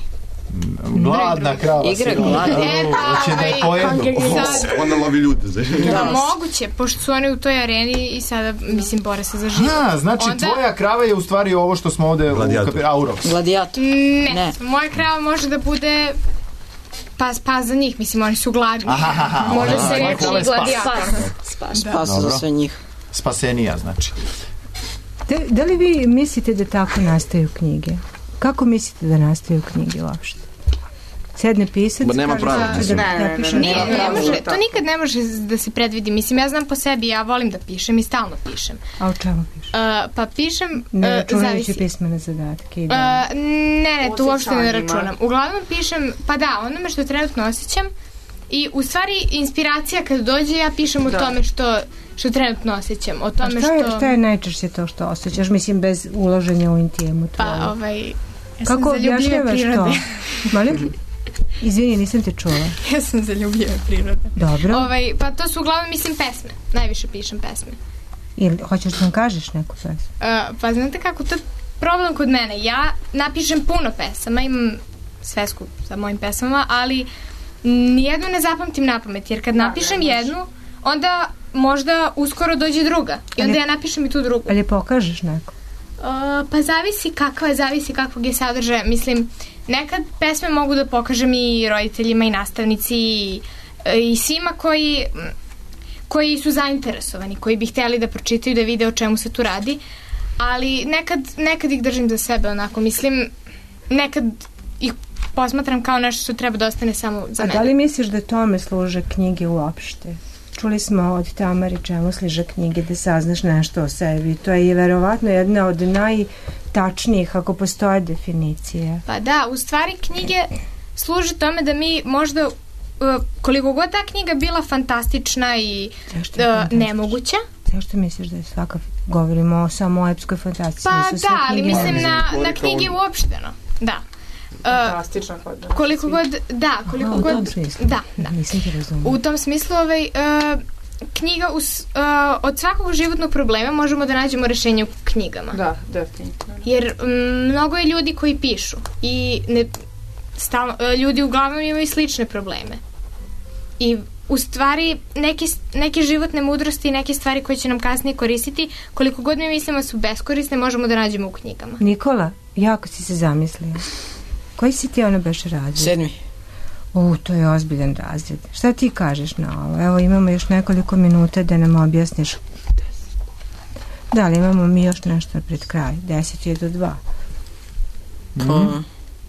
Gladna krava. Igra gladi. E, pa, hoće da je pojedu. Onda lovi ljude. Da, moguće, pošto su oni u toj areni i sada, mislim, bore se za život. Ha, znači onda... tvoja krava je u stvari ovo što smo ovde Gladiator. u Aurox. Gladiator. Ne, ne, moja krava može da bude pas, pas za njih, mislim, oni su gladni. Aha, može se reći i gladiator. Spas, spas za sve njih. Spasenija, znači. Da, da li vi mislite da tako nastaju knjige? Kako mislite da nastaju knjige uopšte? Sedne pisac, nema pravila. Da, ne, da, ne, piše, ne, ne, ne može, to nikad ne može da se predvidi. Mislim, ja znam po sebi, ja volim da pišem i stalno pišem. A o čemu pišem? Uh, pa pišem, ne uh, računajući pismene zadatke. Uh, ne, ne, to uopšte ne računam. Uglavnom pišem, pa da, onome što trenutno osjećam i u stvari inspiracija kad dođe, ja pišem o da. tome što što trenutno osjećam. O tome A šta je, što... šta je najčešće to što osjećaš? Mislim, bez uloženja u intimu tvoju. Pa, ovaj... Ja sam kako objašnjavaš to? Molim? Izvini, nisam te čula. Ja sam zaljubljiva prirode. Dobro. Ovaj, pa to su uglavnom, mislim, pesme. Najviše pišem pesme. Ili hoćeš da nam kažeš neku pesmu? Uh, pa znate kako, to je problem kod mene. Ja napišem puno pesama, imam svesku sa mojim pesmama, ali nijednu ne zapamtim na pamet, jer kad napišem jednu, onda možda uskoro dođe druga. I onda ali, ja napišem i tu drugu. Ali pokažeš neku? Uh, pa zavisi kakva, zavisi kakvog je sadržaja. Mislim, nekad pesme mogu da pokažem i roditeljima i nastavnici i, i svima koji, koji su zainteresovani, koji bi hteli da pročitaju, da vide o čemu se tu radi, ali nekad, nekad ih držim za sebe, onako, mislim, nekad ih posmatram kao nešto što treba da ostane samo za mene. A da li misliš da tome služe knjige uopšte? Čuli smo od Tamari čemu služe knjige, da saznaš nešto o sebi. To je verovatno jedna od najtačnijih, ako postoje definicije. Pa da, u stvari knjige služe tome da mi možda, koliko god ta knjiga bila fantastična i uh, nemoguća. Zašto misliš da je svaka, govorimo o samo o epskoj fantastiki? Pa da, ali mislim na, na knjige uopšteno. Da. Fantastična uh, koliko god, da, koliko Aha, god, da, da. Nisam te razumela. U tom smislu, ovaj, uh, knjiga us, uh, od svakog životnog problema možemo da nađemo rešenje u knjigama. Da, definitivno. Jer m, mnogo je ljudi koji pišu i ne, stalno, uh, ljudi uglavnom imaju slične probleme. I u stvari neke, neke životne mudrosti i neke stvari koje će nam kasnije koristiti, koliko god mi mislimo su beskorisne, možemo da nađemo u knjigama. Nikola, jako si se zamislio. Koji si ti ono baš razred? Sedmi. U, to je ozbiljan razred. Šta ti kažeš na ovo? Evo, imamo još nekoliko minuta da nam objasniš. Da li imamo mi još nešto pred kraj? Deset je do dva. Mm.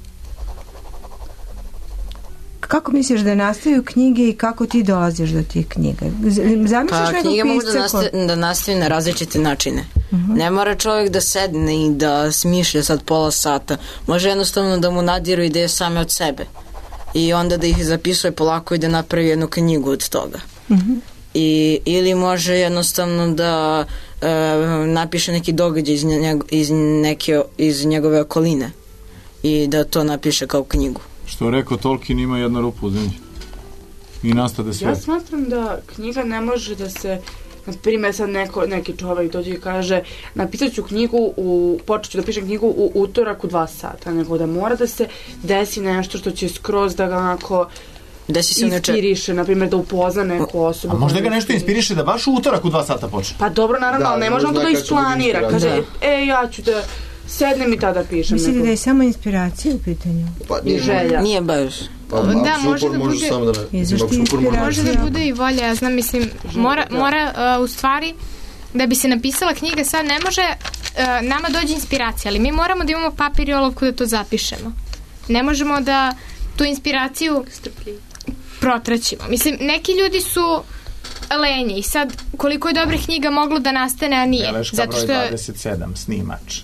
Kako misliš da nastaju knjige i kako ti dolaziš do tih knjiga? Zamišljaš pa knjige mogu da, nastavi, da nastaju na različite načine. Uh-huh. Ne mora čovjek da sedne i da smišlja sad pola sata. Može jednostavno da mu nadiru ideje same od sebe. I onda da ih zapisuje polako i da napravi jednu knjigu od toga. Uh-huh. I, ili može jednostavno da e, napiše neki događaj iz, njeg, iz, neke, iz njegove okoline. i da to napiše kao knjigu. Što rekao Tolkien, ima jedna rupa u zemlji. I nastade sve. Ja smatram da knjiga ne može da se, na primjer sad neko, neki čovjek dođe i kaže napisat ću knjigu, u, počet ću da pišem knjigu u utorak u dva sata, nego da mora da se desi nešto što će skroz da ga onako inspiriše, na primjer da upozna neku osobu. A možda ga nešto inspiriše da baš u utorak u dva sata počne? Pa dobro, naravno, ali ne možemo to da isplanira. Kaže, e, ja ću da sednem i tada pišem. Mislite da je samo inspiracija u pitanju? I želja. Nije baš. Pa, da, može da bude, samo da ne, može da bude i volja, ja znam, mislim, mora, mora uh, u stvari, da bi se napisala knjiga sad ne može, uh, nama dođe inspiracija, ali mi moramo da imamo papir i olovku da to zapišemo. Ne možemo da tu inspiraciju protraćimo. Mislim, neki ljudi su lenji i sad koliko je dobrih knjiga moglo da nastane, a nije. Beleška zato što... broj dvadeset sedam, snimač.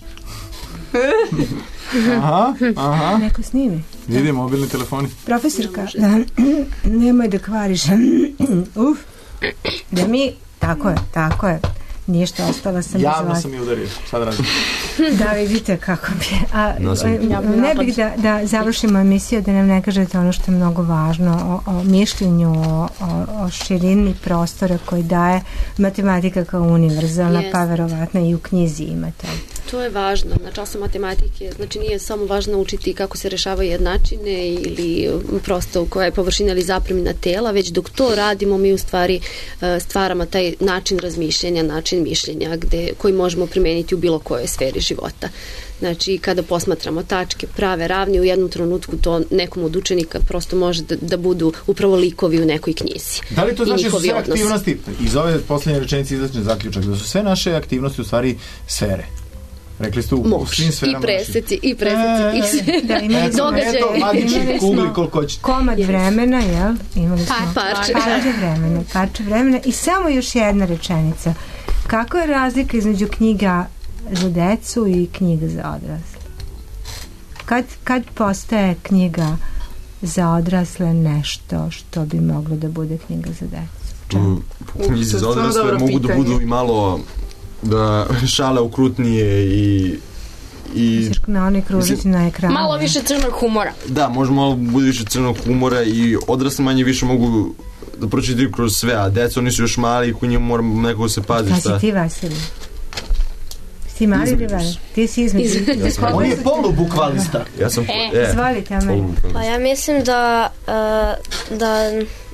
Aha, aha. Neko snimi. Vidi, mobilni telefoni. Profesorka, da, nemoj da kvariš. Uf, da mi, tako je, tako je. Ništa, ostala sam javno izvati. Sam i udario, sad radim. Da, vidite kako bi. A, ne bih da, da završimo emisiju da nam ne kažete ono što je mnogo važno o, o mišljenju, o, o, o širini prostora koji daje matematika kao univerzalna, yes. Pa verovatno i u knjizi imate. To je važno. Na času matematike, znači nije samo važno učiti kako se rešavaju jednačine ili prosto koja je površina ili zapremina tela, već dok to radimo mi u stvari stvaramo taj način razmišljanja, način mišljenja gde, koji možemo primeniti u bilo kojoj sferi života. Znači, kada posmatramo tačke prave, ravni, u jednom trenutku to nekom od učenika prosto može da, da budu upravo likovi u nekoj knjizi. Da li to znači su sve aktivnosti, iz ove posljednje rečenice izačne zaključak, da su sve naše aktivnosti u stvari sfere? Rekli ste u, u svim sferama. I preseci, i preseci, i sve. Da, imali smo, eto, magični kugli koliko hoćete. Komad vremena, jel? Imali smo parče. Parče vremena, parče vremena. I samo još jedna rečenica. Kako je razlika između knjiga za decu i knjiga za odrasle? Kad, kad postaje knjiga za odrasle nešto što bi moglo da bude knjiga za decu? U, u knjizi za odrasle mogu da budu i malo da šale okrutnije i i na onoj kružici na ekranu. Malo više crnog humora. Da, može malo bude više crnog humora i odrasli manje više mogu da pročitaju kroz sve, a deca oni su još mali i ku njima mora nekako se pazi šta. Šta si ti, Vasilij? Si mali ili vali? Ti si između. Ja sam, on je polubukvalista. Ja sam, e, e, izvolite, Amelija. Pa ja mislim da uh, da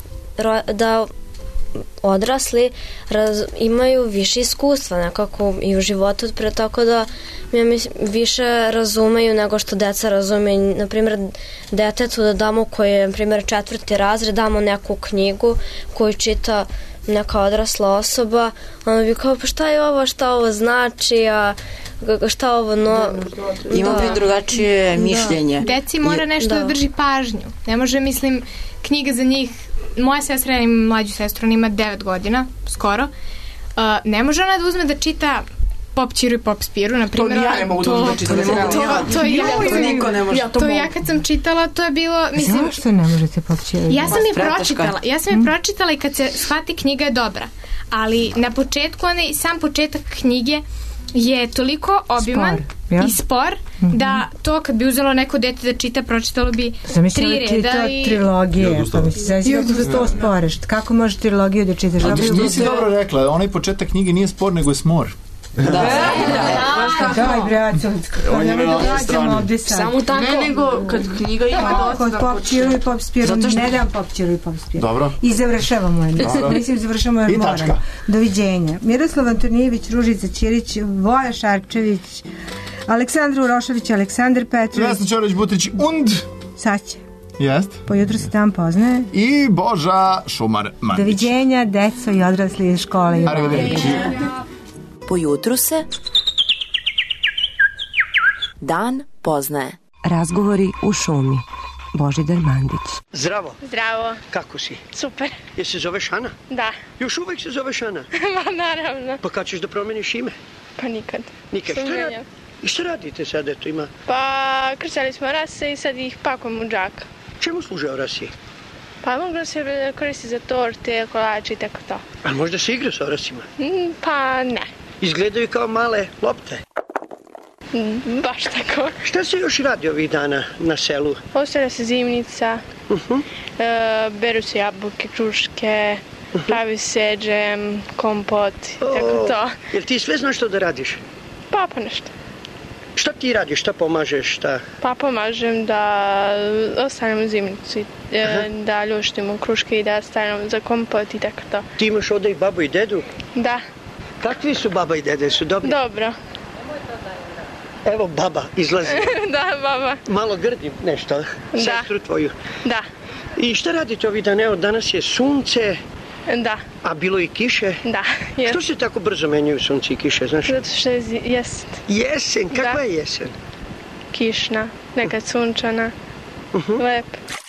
da odrasli raz, imaju više iskustva nekako i u životu pre, tako da ja mislim, više razumeju nego što deca razumeju. Na primjer, detetu da damo koji je na primjer četvrti razred, damo neku knjigu koju čita neka odrasla osoba, ono bi kao pa šta je ovo, šta ovo znači, a šta ovo no... Ima bi drugačije da. mišljenje. Deci mora nešto da. da drži pažnju. Ne može, mislim, knjiga za njih, moja sestra, ja imam mlađu sestru, ona ima devet godina, skoro, uh, ne može ona da uzme da čita Pop Čiru i Pop Spiru, na primjer. To ja ne mogu da uzme da čita. To, to, to, ja, to niko ne može. Ja, to, to ja kad sam čitala, to je bilo... Mislim, zašto ne možete Pop Čiru? Ja sam je pročitala. Ja sam je pročitala i kad se shvati knjiga je dobra. Ali na početku, onaj sam početak knjige je toliko obiman spor, ja? i spor mm-hmm. da to kad bi uzelo neko dete da čita, pročitalo bi tri reda i... trilogije, pa mi se zaista da to sporeš. Kako može trilogiju da čitaš? A ti nisi dobro rekla, onaj početak knjige nije spor, nego je smor. Da, da, da. Daj, braco, on je na ovoj strani. Samo tako. Ne, nego kad knjiga ima dosta da Pop Čiru i Pop Spiru, ne dam Pop Čiru i Pop Spiru. Dobro. I završavamo je. Mislim, završavamo je moram. Doviđenja. Miroslav Antonijević, Ružica Ćirić, Voja Šarčević, Aleksandra Urošević, Aleksandar Petrović. Vesna Čorović-Butić und... Saće. Jest. Po jutru se tam poznaje. I Boža Šumar-Mandić. Doviđenja, deco i odrasli iz škole. Arrivederci. Po jutru se dan poznaje. Razgovori u šumi. Božidar Mandić. Zdravo. Zdravo. Kako si? Super. Jel se zoveš Ana? Da. Još uvijek se zoveš Ana? Ma naravno. Pa kad ćeš da promeniš ime? Pa nikad. Nikad. Što, rad... I što radite sad, eto ima? Pa krcali smo rase i sad ih pakujemo u džak. Čemu služe orasi? Pa mogla se koristi za torte, kolače i tako to. A možda se igra s orasima? Mm, pa ne. Izgledaju kao male lopte. Baš tako. Šta se još radi ovih dana na selu? Ostavlja se zimnica, uh-huh. e, beru se jabuke, kruške, uh-huh. pravi se džem, kompot, oh, tako to. Jel ti sve znaš što da radiš? Pa, pa nešto. Šta ti radiš, šta pomažeš, šta? Pa pomažem da ostavljamo zimnicu, e, da ljuštimo kruške i da stavljamo za kompot i tako to. Ti imaš ovdje i babu i dedu? Da. Kakvi su baba i dede, su dobri? Dobro. Evo baba izlazi. Da, baba. Malo grdim nešto, sestru tvoju. Da. I šta radite ovih dana? Evo, danas je sunce. Da. A bilo i kiše? Da. Jest. Što se tako brzo menjaju sunce i kiše, znaš? Zato što je jesen. Jesen? Kakva da. je jesen? Kišna, nekad sunčana, uh-huh. lep.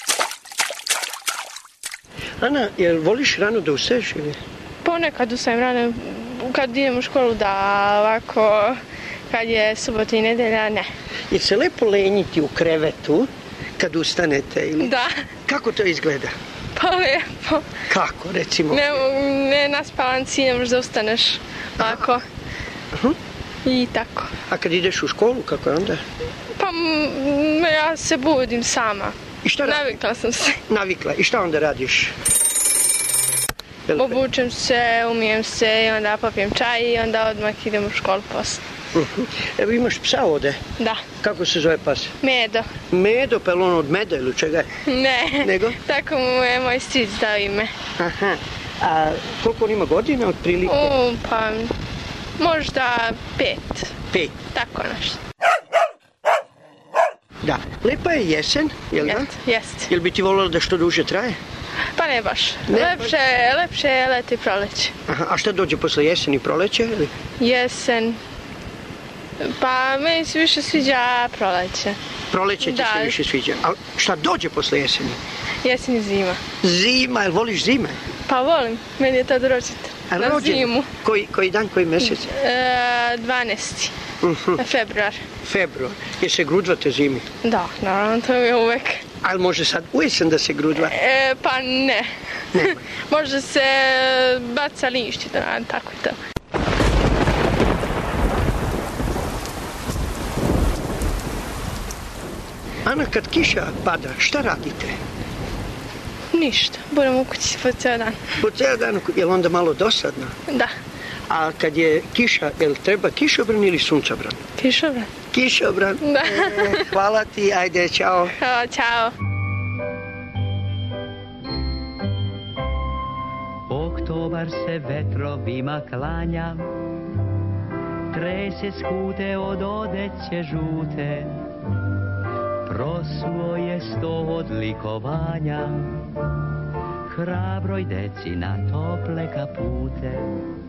Ana, jel voliš rano da ustaješ ili? Ponekad ustajem rano, kad idem u školu da ovako, kad je subota i nedelja, ne. Je se lepo lenjiti u krevetu kad ustanete ili? Da. Kako to izgleda? Pa lepo. Kako, recimo? Ne, ne naspavan si, ne možeš da ustaneš ovako. Uh-huh. I tako. A kad ideš u školu, kako je onda? Pa m, ja se budim sama. I šta radiš? Navikla sam se. Navikla. I šta onda radiš? Obučem se, umijem se i onda popijem čaj i onda odmah idem u školu posle. Uh-huh. Evo imaš psa ovde? Da. Kako se zove pas? Medo. Medo, pa je on od meda ili čega je? Ne. Nego? Tako mu je moj stric dao ime. Aha. A koliko on ima godina od prilike? U, pa možda pet. Pet? Tako nešto. Da. Lepa je jesen, jel da? Jest, jest. Jel bi ti voljela da što duže traje? Pa ne baš. Ne, lepše, pa... lepše je leti i proleće. Aha, a šta dođe posle jeseni i proleće? Ili? Jesen. Pa meni se više sviđa proleće. Proleće ti da. se više sviđa. A šta dođe posle jeseni? Jesen i zima. Zima, jel voliš zime? Pa volim, meni je tad rođen. Na rođen? Zimu. Koji, koji dan, koji mjesec? E, dvanaesti Uh-huh. Februar. Februar. Je se grudvate zimi? Da, naravno, to je uvek. Ali može sad u jesen da se grudva? E, pa ne. Nema. Može se baca lišće, da, tako i to. Ana, kad kiša pada, šta radite? Ništa, budem u kući po ceo dan. Po ceo dan, je li onda malo dosadno? Da. A kad je kiša, je li treba kišobran ili sunčobran? Kišobran. Kišobran? Da. E, hvala ti, ajde, čao. Hvala, čao. Oktobar se vetrovima klanja, trese skute od odeće žute, prosuo je sto odlikovanja, hrabroj deci na tople kapute.